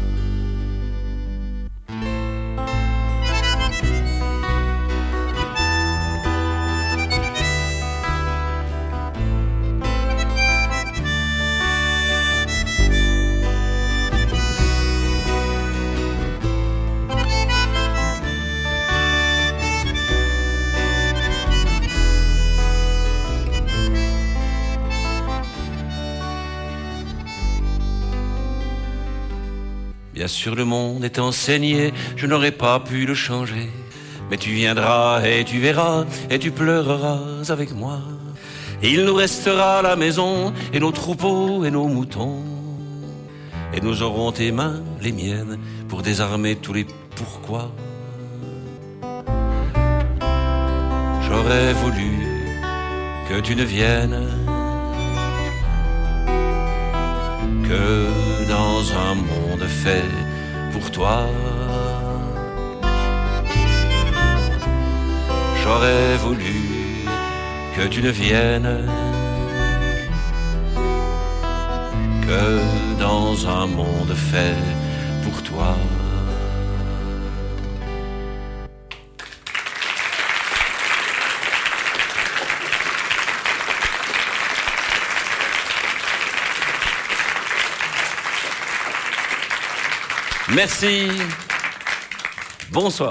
Bien sûr, le monde est enseigné, je n'aurais pas pu le changer. Mais tu viendras et tu verras, et tu pleureras avec moi. Et il nous restera la maison, et nos troupeaux, et nos moutons. Et nous aurons tes mains, les miennes, pour désarmer tous les pourquoi. J'aurais voulu que tu ne viennes que dans un monde fait pour toi. J'aurais voulu que tu ne viennes que dans un monde fait pour toi. Merci. Bonsoir.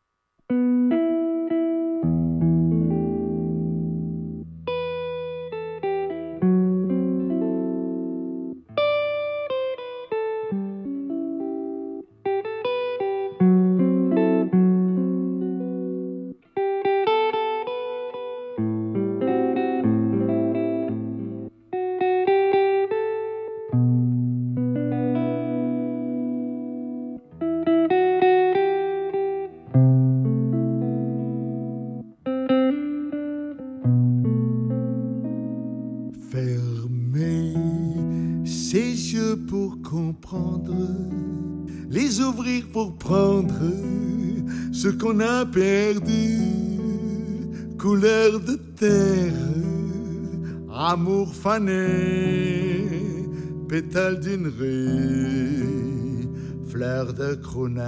Pour prendre ce qu'on a perdu, couleur de terre, amour fané, pétale d'une rue, fleur de crooner.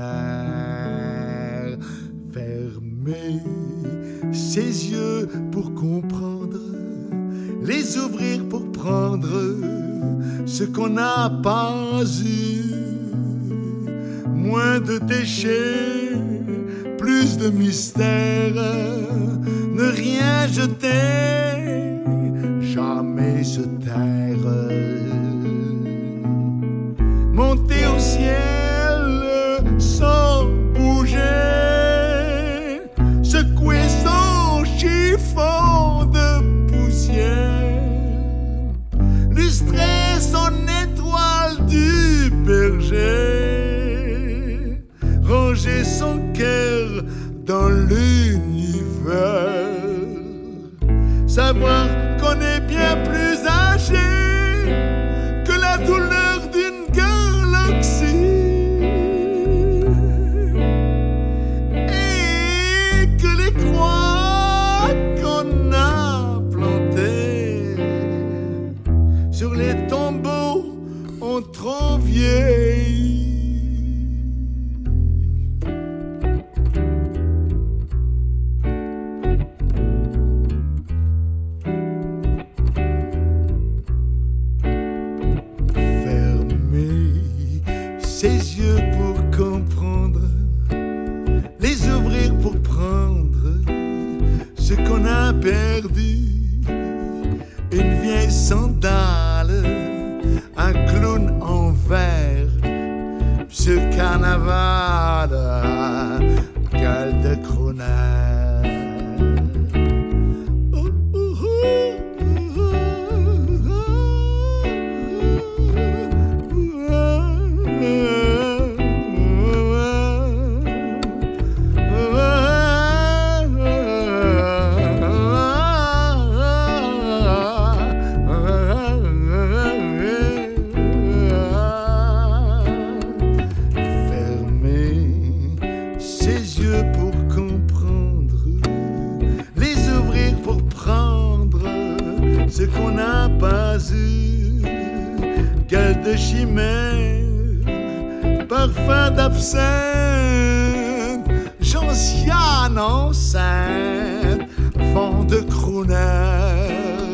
Fermer ses yeux pour comprendre, les ouvrir pour prendre ce qu'on n'a pas eu. Moins de déchets, plus de mystère, ne rien jeter, jamais se taire. Monter au ciel sans bouger, secouer son chiffon de poussière, lustrer son étoile du berger, ranger son cœur dans l'univers, savoir qu'on est bien plus âgé que la douleur d'une galaxie. les tombeaux ont trop vieilli. Ses yeux pour comprendre, les ouvrir pour prendre ce qu'on a perdu. Une vieille sandale, un clown en verre, ce carnaval, gal de Croner. De chimère, parfum d'absinthe, gentiane enceinte, vent de crooner.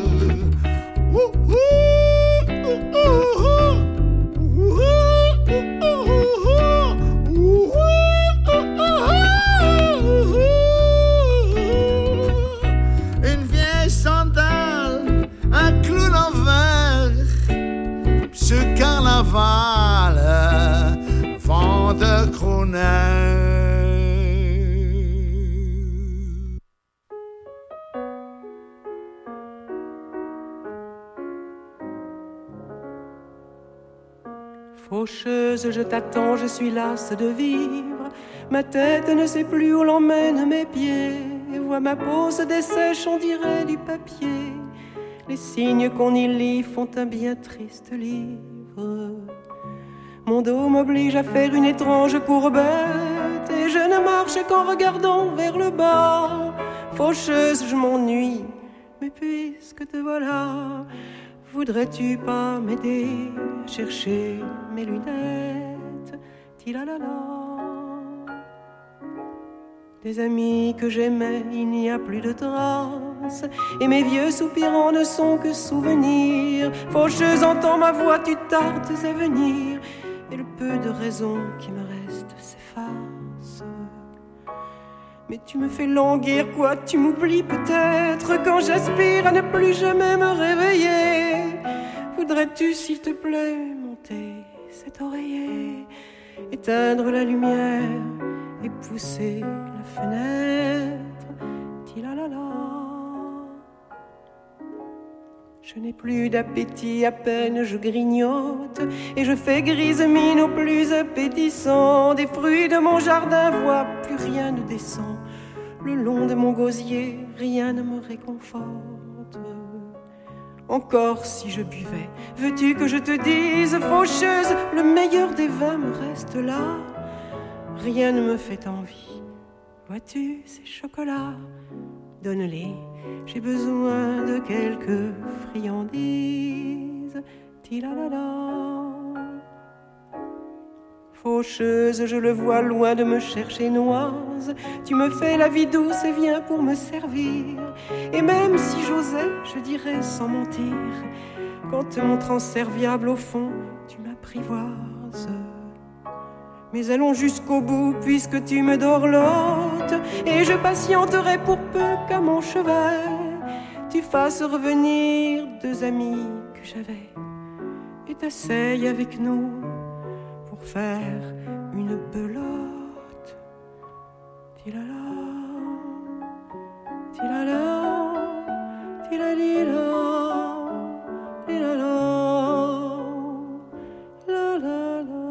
Une vieille sandale, un clown en verre, ce carnaval, vent de Croner. Faucheuse, je t'attends, je suis lasse de vivre. Ma tête ne sait plus où l'emmènent mes pieds. Vois ma peau se dessèche, on dirait du papier. Les signes qu'on y lit font un bien triste livre. Mon dos m'oblige à faire une étrange courbette et je ne marche qu'en regardant vers le bas. Faucheuse, je m'ennuie, mais puisque te voilà, voudrais-tu pas m'aider à chercher mes lunettes? Tilalala. Des amis que j'aimais, il n'y a plus de traces, et mes vieux soupirants ne sont que souvenirs. Faucheuse, entends ma voix, tu tardes à venir, et le peu de raison qui me reste s'efface. Mais tu me fais languir, quoi, tu m'oublies peut-être quand j'aspire à ne plus jamais me réveiller. Voudrais-tu, s'il te plaît, monter cet oreiller, éteindre la lumière et pousser la fenêtre? Tilalala. Je n'ai plus d'appétit, à peine je grignote, et je fais grise mine au plus appétissant. Des fruits de mon jardin, vois, plus rien ne descend. Le long de mon gosier, rien ne me réconforte. Encore si je buvais, veux-tu que je te dise, faucheuse, le meilleur des vins me reste là. Rien ne me fait envie. Vois-tu ces chocolats? Donne-les, j'ai besoin de quelques friandises. Tilalala. Faucheuse, je le vois loin de me chercher noise. Tu me fais la vie douce et viens pour me servir. Et même si j'osais, je dirais sans mentir, quand te montrant serviable au fond, tu m'apprivoises. Mais allons jusqu'au bout puisque tu me dorlotes, et je patienterai pour peu qu'à mon chevet tu fasses revenir deux amis que j'avais et t'asseyes avec nous pour faire une belote. Tilala, tilala, tilalila, tilala, la la la.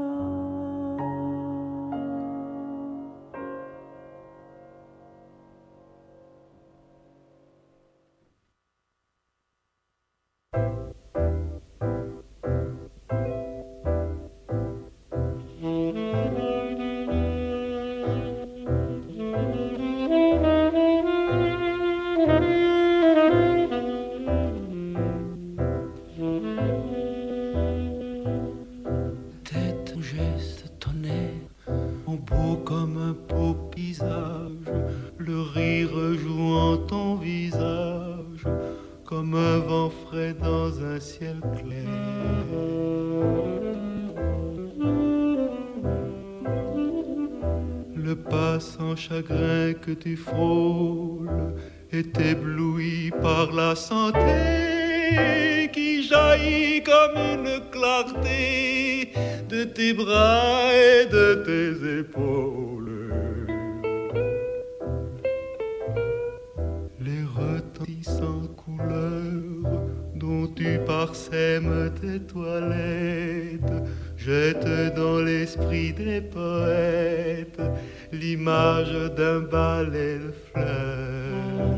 toi sans chagrin que tu frôles, est ébloui par la santé qui jaillit comme une clarté de tes bras et de tes épaules. Les retentissantes couleurs dont tu parsèmes tes toilettes jettent dans l'esprit des poètes l'image d'un balai de fleurs.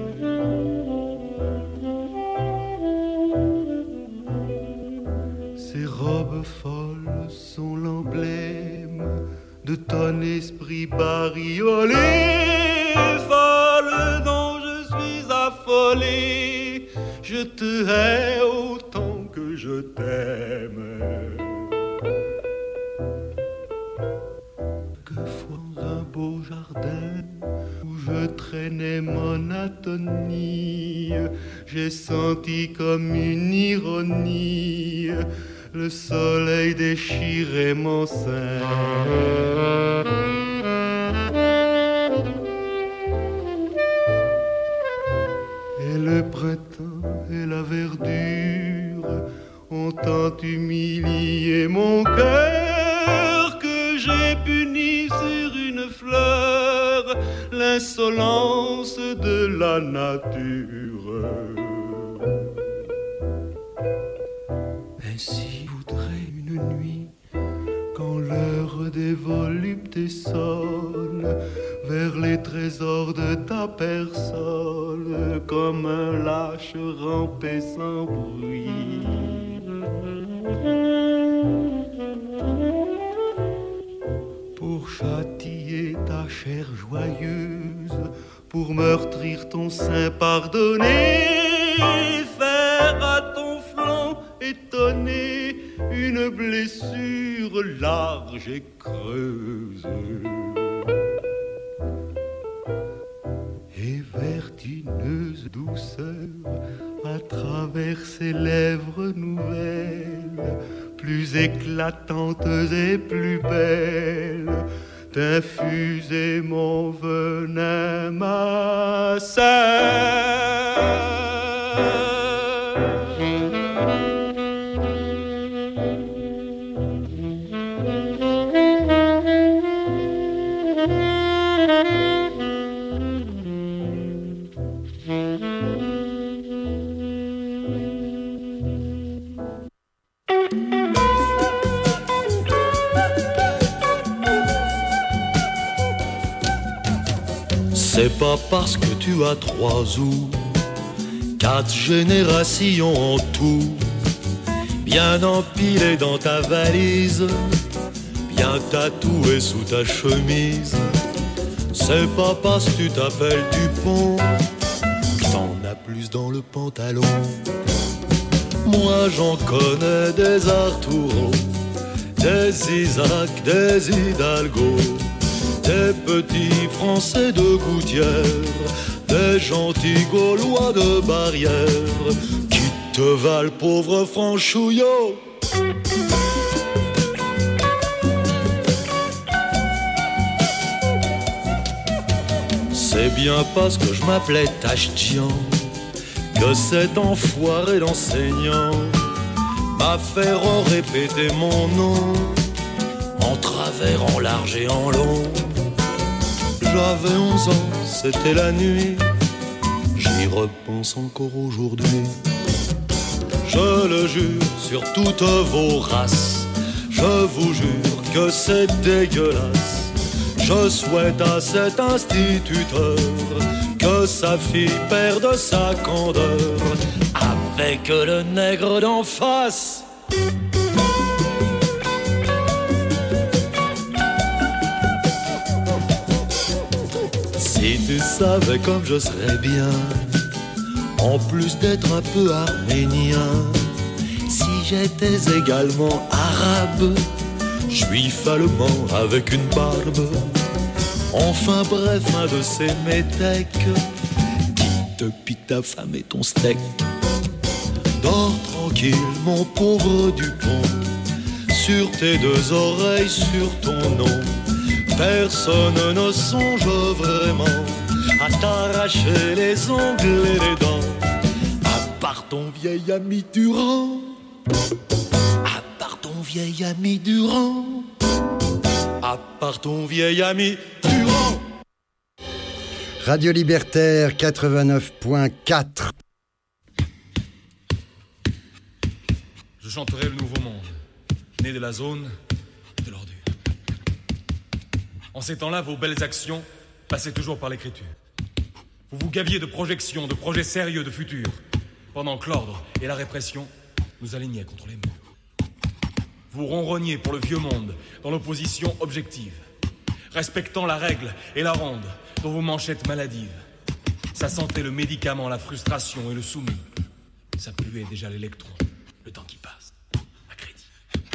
Ces robes folles sont l'emblème de ton esprit bariolé, folle dont je suis affolé. Je te hais autant que je t'aime. Un beau jardin où je traînais monotonie, j'ai senti comme une ironie le soleil déchirer mon sein. Et le printemps et la verdure ont tant humilié mon cœur que j'ai puni sur une fleur l'insolence de la nature. Ainsi voudrait une nuit, quand l'heure des voluptés sonne, vers les trésors de ta personne, comme un lâche ramper sans bruit. Pour châtier ta chair joyeuse, pour meurtrir ton sein pardonné, faire à ton flanc étonné une blessure large et creuse. Et vertineuse douceur à travers ses lèvres nouvelles, plus éclatantes et plus belles, d'infuser mon venin, ma sœur. C'est pas parce que tu as 3 ou 4 générations en tout, bien empilées dans ta valise, bien tatouées sous ta chemise. C'est pas parce que tu t'appelles Dupont que t'en as plus dans le pantalon. Moi j'en connais des Arturo, des Isaac, des Hidalgo, des petits Français de gouttière, des gentils Gaulois de barrière, qui te valent pauvre franchouillot. C'est bien parce que je m'appelais Tachtian que cet enfoiré d'enseignant m'a fait répéter mon nom en travers, en large et en long. J'avais 11 ans, c'était la nuit, j'y repense encore aujourd'hui. Je le jure sur toutes vos races, je vous jure que c'est dégueulasse. Je souhaite à cet instituteur que sa fille perde sa candeur avec le nègre d'en face. Si tu savais comme je serais bien, en plus d'être un peu arménien, si j'étais également arabe, juif allemand avec une barbe, enfin bref, un de ces métèques qui te pique ta femme et ton steak. Dors tranquille mon pauvre Dupont, sur tes 2 oreilles, sur ton nom. Personne ne songe vraiment à t'arracher les ongles et les dents. À part ton vieil ami Durand. À part ton vieil ami Durand. À part ton vieil ami Durand. Radio Libertaire 89.4. Je chanterai le nouveau monde, né de la zone de l'ordure. En ces temps-là, vos belles actions passaient toujours par l'écriture. Vous vous gaviez de projections, de projets sérieux de futur, pendant que l'ordre et la répression nous alignaient contre les murs. Vous ronronniez pour le vieux monde, dans l'opposition objective, respectant la règle et la ronde dans vos manchettes maladives. Ça sentait le médicament, la frustration et le soumis. Ça puait déjà l'électron, le temps qui passe, à crédit.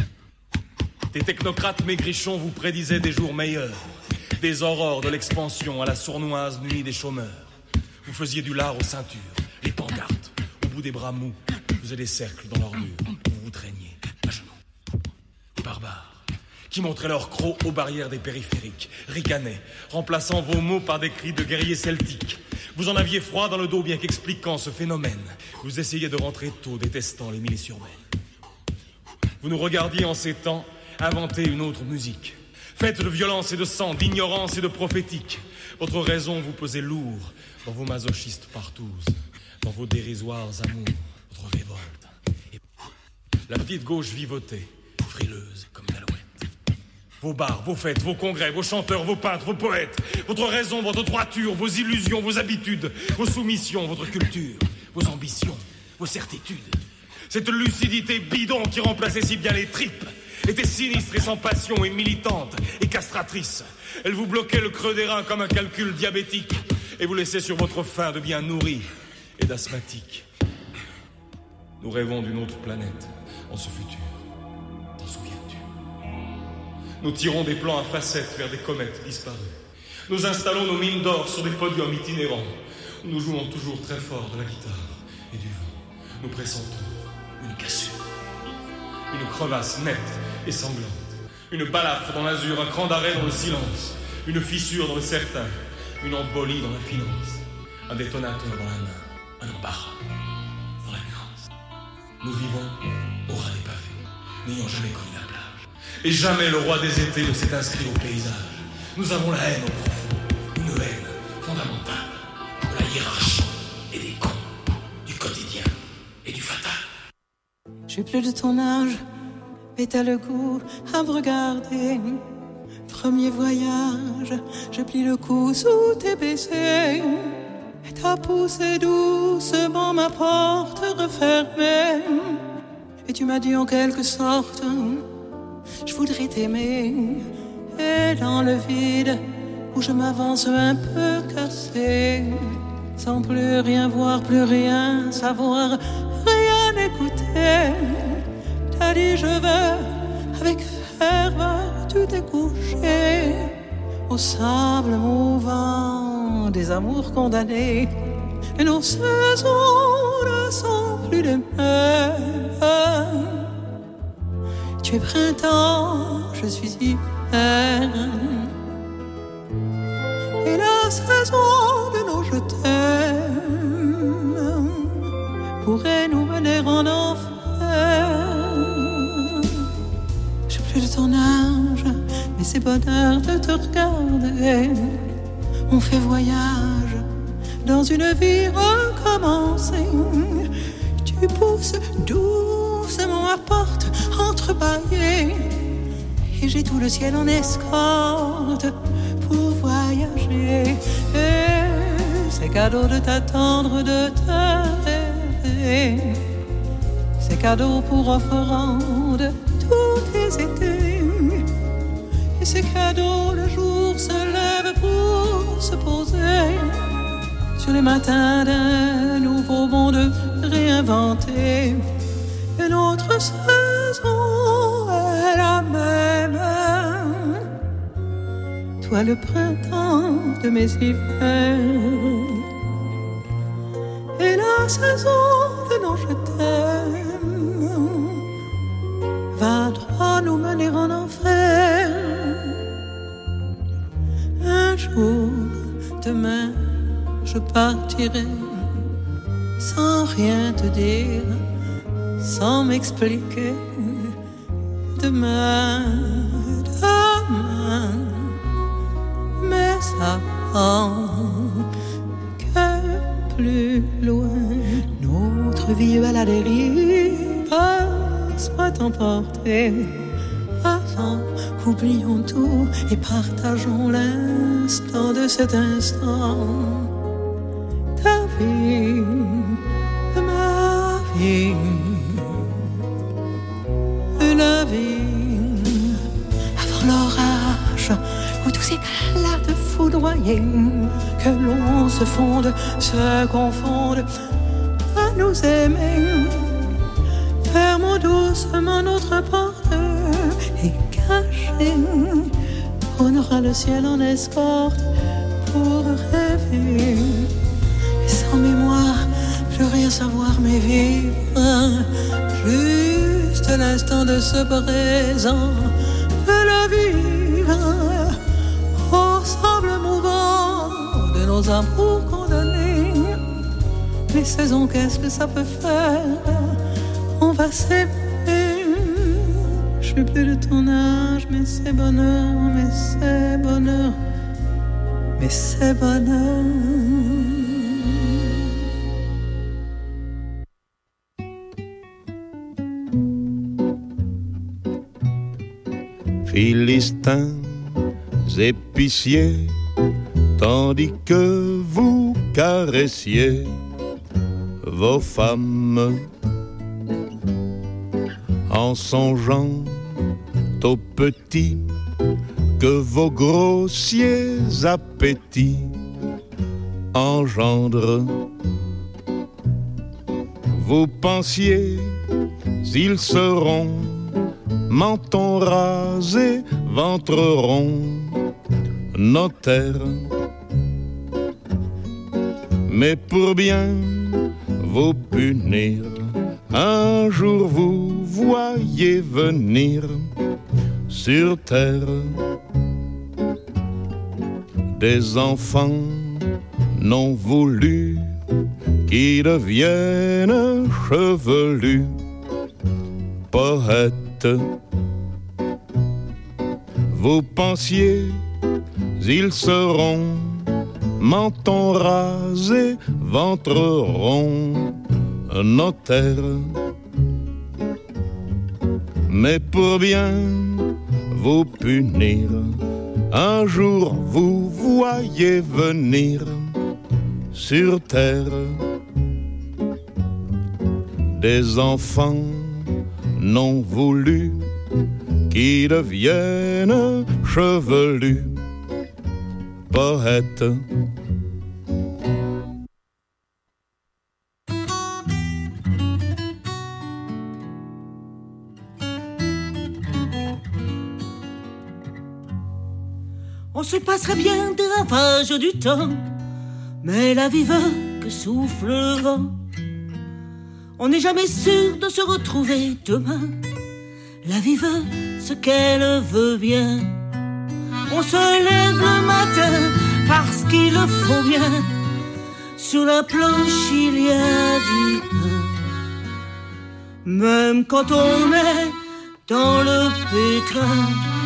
Des technocrates maigrichons vous prédisaient des jours meilleurs, des aurores de l'expansion à la sournoise nuit des chômeurs. Vous faisiez du lard aux ceintures, les pancartes, au bout des bras mous, vous faisiez des cercles dans l'ordure, vous vous traîniez à genoux. Des barbares qui montraient leurs crocs aux barrières des périphériques, ricanaient, remplaçant vos mots par des cris de guerriers celtiques. Vous en aviez froid dans le dos, bien qu'expliquant ce phénomène. Vous essayiez de rentrer tôt, détestant les milices urbaines. Vous nous regardiez en ces temps inventer une autre musique, faite de violence et de sang, d'ignorance et de prophétique. Votre raison vous pesait lourd dans vos masochistes partouzes, dans vos dérisoires amours, votre révolte. Et la petite gauche vivotait, frileuse comme une alouette. Vos bars, vos fêtes, vos congrès, vos chanteurs, vos peintres, vos poètes, votre raison, votre droiture, vos illusions, vos habitudes, vos soumissions, votre culture, vos ambitions, vos certitudes. Cette lucidité bidon qui remplaçait si bien les tripes était sinistre et sans passion et militante et castratrice. Elle vous bloquait le creux des reins comme un calcul diabétique et vous laissait sur votre faim de bien nourri et d'asthmatique. Nous rêvons d'une autre planète en ce futur. T'en souviens-tu? Nous tirons des plans à facettes vers des comètes disparues. Nous installons nos mines d'or sur des podiums itinérants. Nous jouons toujours très fort de la guitare et du vent. Nous pressentons une cassure, une crevasse nette et sanglante, une balafre dans l'azur, un cran d'arrêt dans le silence, une fissure dans le certain, une embolie dans la finance, un détonateur dans la main, un embarras dans la nuance. Nous vivons au ras des pavés, n'ayant jamais connu la plage, et jamais le roi des étés ne s'est inscrit au paysage. Nous avons la haine au profond, une haine fondamentale de la hiérarchie et des cons, du quotidien et du fatal. J'ai plus de ton âge, mais t'as le goût à me regarder. Premier voyage, je plie le cou sous tes baisers. Et t'as poussé doucement ma porte refermée. Et tu m'as dit en quelque sorte, je voudrais t'aimer. Et dans le vide, où je m'avance un peu cassé, sans plus rien voir, plus rien savoir, rien écouter. T'as dit je veux, avec ferveur, tu t'es couché au sable mouvant des amours condamnés. Et nos saisons ne sont plus les mêmes. Tu es printemps, je suis hiver. Et la saison de nos je t'aime pourrait nous mener en enfer. J'ai plus de ton âge, mais c'est bonheur de te regarder. On fait voyage dans une vie recommencée. Tu pousses doucement ma porte entrebâillée. Et j'ai tout le ciel en escorte pour voyager. Et c'est cadeau de t'attendre, de te rêver. C'est cadeau pour offrande tous tes étés. Et c'est cadeau, le jour se lève pour se poser sur les matins d'un nouveau monde réinventé. Et notre saison est la même. Toi le printemps de mes hivers et la saison de nos je t'aime va droit nous mener en enfer. demain je partirai sans rien te dire, sans m'expliquer. Demain, demain, mais avant que plus loin notre vie à la dérive soit emportée. Avant qu'oublions tout et partageons l'instant de cet instant. Ta vie, ma vie, la vie. Avant l'orage, où tous éclats de foudroyer, que l'on se fonde, se confonde à nous aimer. Fermons doucement notre porte et cachés, on aura le ciel en escorte pour rêver. Et sans mémoire, plus rien savoir mais vivre, juste l'instant de ce présent, de la vivre au sable mouvant de nos amours condamnés. Les saisons, qu'est-ce que ça peut faire? On va s'aimer. Je suis plus de ton âge, mais c'est bonheur, mais c'est bonheur, mais c'est bonheur. Philistins, épiciers, tandis que vous caressiez vos femmes en songeant aux petits que vos grossiers appétits engendrent. Vous pensiez, ils seront menton rasé, ventre rond, notaire. Mais pour bien vous punir, un jour vous voyez venir sur terre des enfants non voulus qui deviennent chevelus, poètes. Vous pensiez, ils seront menton rasé, ventre rond, notaire. Mais pour bien vous punir, un jour vous voyez venir sur terre des enfants non voulus qui deviennent chevelus, poètes. On se passerait bien des ravages du temps, mais la vie veut que souffle le vent. On n'est jamais sûr de se retrouver demain. La vie veut ce qu'elle veut bien. On se lève le matin parce qu'il le faut bien. Sur la planche il y a du pain. Même quand on est dans le pétrin.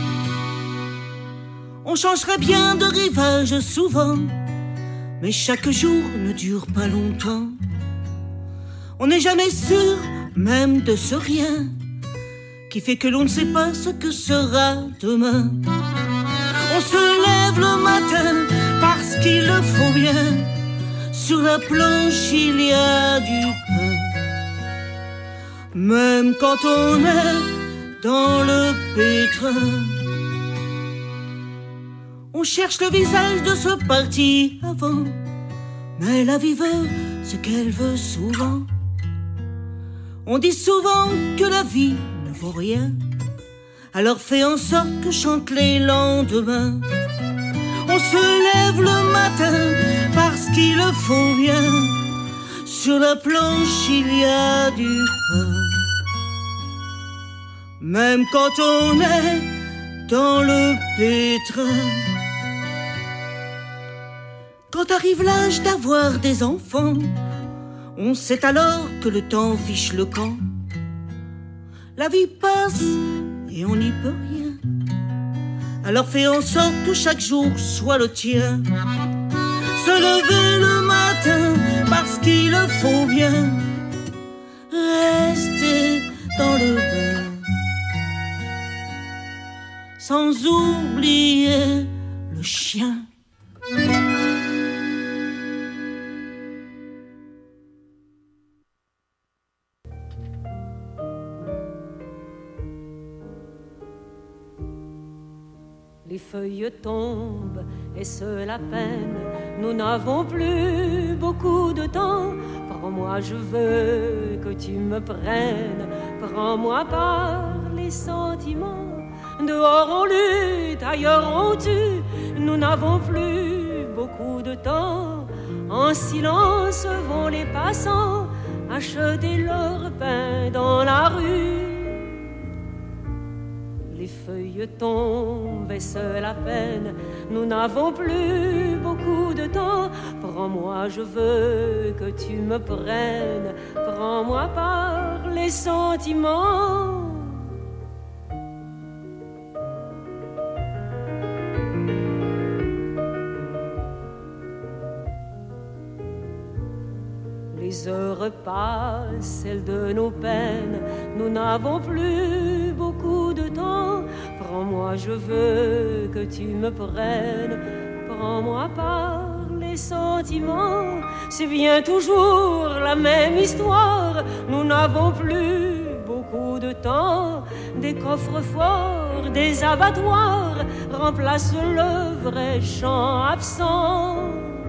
On changerait bien de rivage souvent, mais chaque jour ne dure pas longtemps. On n'est jamais sûr, même de ce rien, qui fait que l'on ne sait pas ce que sera demain. On se lève le matin parce qu'il le faut bien. Sur la planche il y a du pain. Même quand on est dans le pétrin. On cherche le visage de ce parti avant, mais la vie veut ce qu'elle veut souvent. On dit souvent que la vie ne vaut rien, alors fais en sorte que chantent les lendemains. On se lève le matin parce qu'il le faut bien. Sur la planche il y a du pain. Même quand on est dans le pétrin. Quand arrive l'âge d'avoir des enfants, on sait alors que le temps fiche le camp. La vie passe et on n'y peut rien. Alors fais en sorte que chaque jour soit le tien. Se lever le matin parce qu'il le faut bien. Rester dans le bain sans oublier le chien. Les feuilles tombent et c'est la peine. Nous n'avons plus beaucoup de temps. Prends-moi, je veux que tu me prennes. Prends-moi par les sentiments. Dehors on lutte, ailleurs on tue. Nous n'avons plus beaucoup de temps. En silence vont les passants acheter leur pain dans la rue. Les feuilles tombent et c'est la peine. Nous n'avons plus beaucoup de temps. Prends-moi, je veux que tu me prennes. Prends-moi par les sentiments. Les heures passent, celles de nos peines. Nous n'avons plus beaucoup de temps. Prends-moi, je veux que tu me prennes. Prends-moi par les sentiments. C'est bien toujours la même histoire. Nous n'avons plus beaucoup de temps. Des coffres forts, des abattoirs remplacent le vrai chant absent.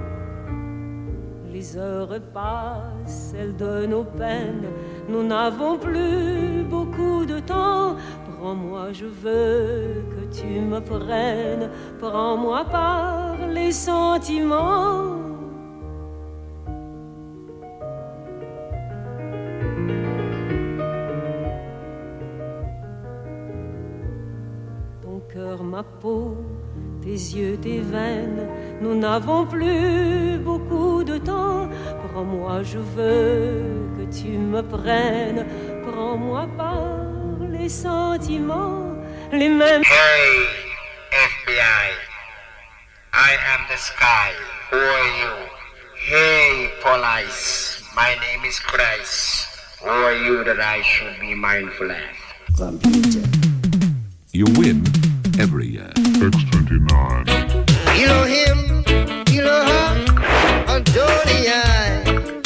Les heures passent, celles de nos peines. Nous n'avons plus beaucoup de temps. Prends-moi, je veux que tu me prennes. Prends-moi par les sentiments. Ton cœur, ma peau, tes yeux, tes veines. Nous n'avons plus beaucoup de temps. Prends-moi, je veux que tu me prennes. Prends-moi par les sentiments, les mêmes. Hey, FBI, I am the sky. Who are you? Hey, police, my name is Christ. Who are you that I should be mindful of? You win every year. X29. Elohim, Elohim, Adonai.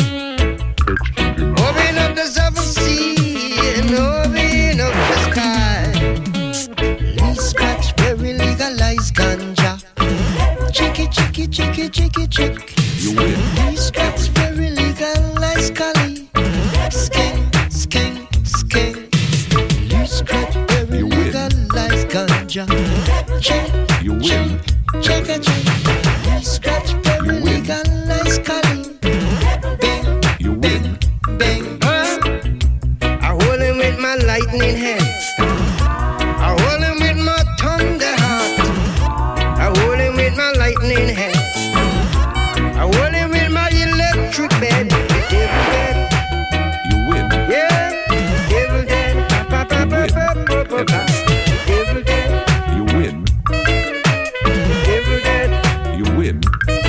Open up the seventh sea and open up the sky. Lee Scratch, very legalized ganja. Chicky, chicky, chicky, chicky, chick. You win. Lee Scratch, very legalized Cali. Skin, skin, skin. Lee Scratch, very legalized ganja. Chick, you win. Check it, check. Scratch, very legalized Cali. Bing, you win. Bing. I hold him with my lightning hand. I hold him with my thunder heart. I hold him with my lightning hand. I hold him with my electric bed. Devil bed. You win. Yeah, devil dead. Pa pa pa pa pa pa pa. Devil dead. You win. Devil dead. You win.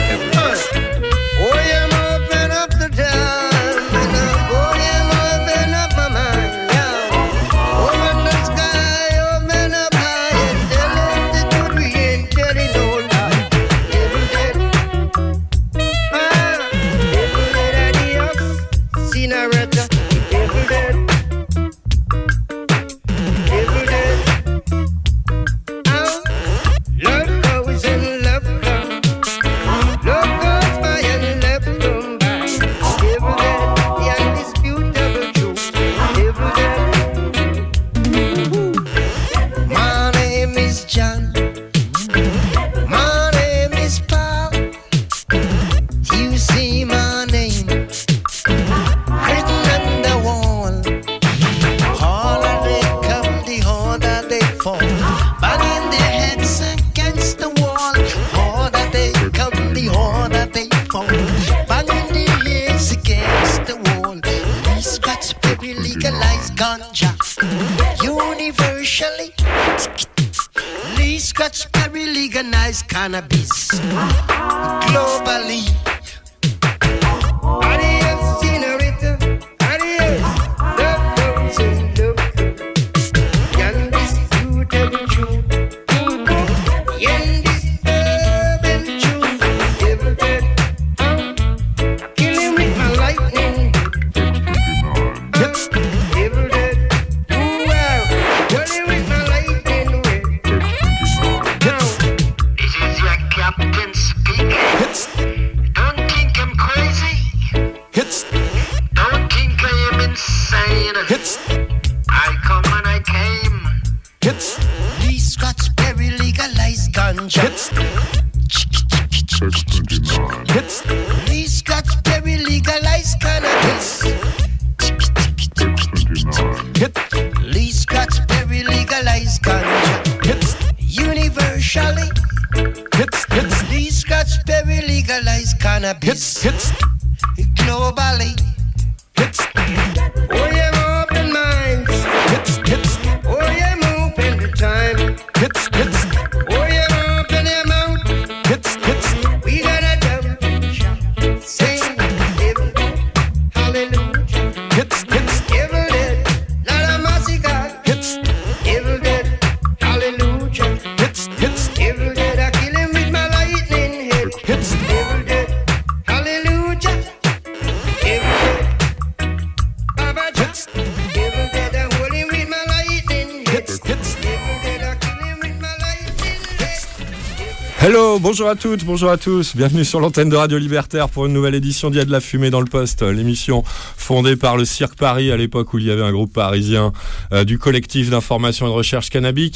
Lee Scratch Perry legalized cannabis globally. Adios, senorita. Adios, love goes in love. And this you tell the truth. And this urban truth. Evil dead. Kill him with my lightning. Evil dead. Ooh, wow. Kill him with my lightning. This is your captain speaking. Don't think I'm crazy. Don't think I am insane. I come and I came. Lee Scratch Perry legalized ganja. Lee Scratch Perry legalized cannabis. Lee Scratch Perry legalized ganja. Universally. Lee Scratch Perry legalized cannabis. Globally. Oh, yeah, open minds. Oh, yeah, open the time. Oh, yeah, open your mouth. We got a jump. Sing. Hallelujah. Evil dead. Not a mercy God. Evil dead. Hallelujah. Evil dead. I kill him with my lightning head. Evil dead. Hallelujah. Evil dead. Baba Jack. Evil dead. I hold him with my lightning head. Evil dead. I kill him with my lightning head. Hello, bonjour à toutes, bonjour à tous, bienvenue sur l'antenne de Radio Libertaire pour une nouvelle édition d'Il y a de la fumée dans le poste, l'émission fondée par le Cirque Paris à l'époque où il y avait un groupe parisien du collectif d'information et de recherche cannabique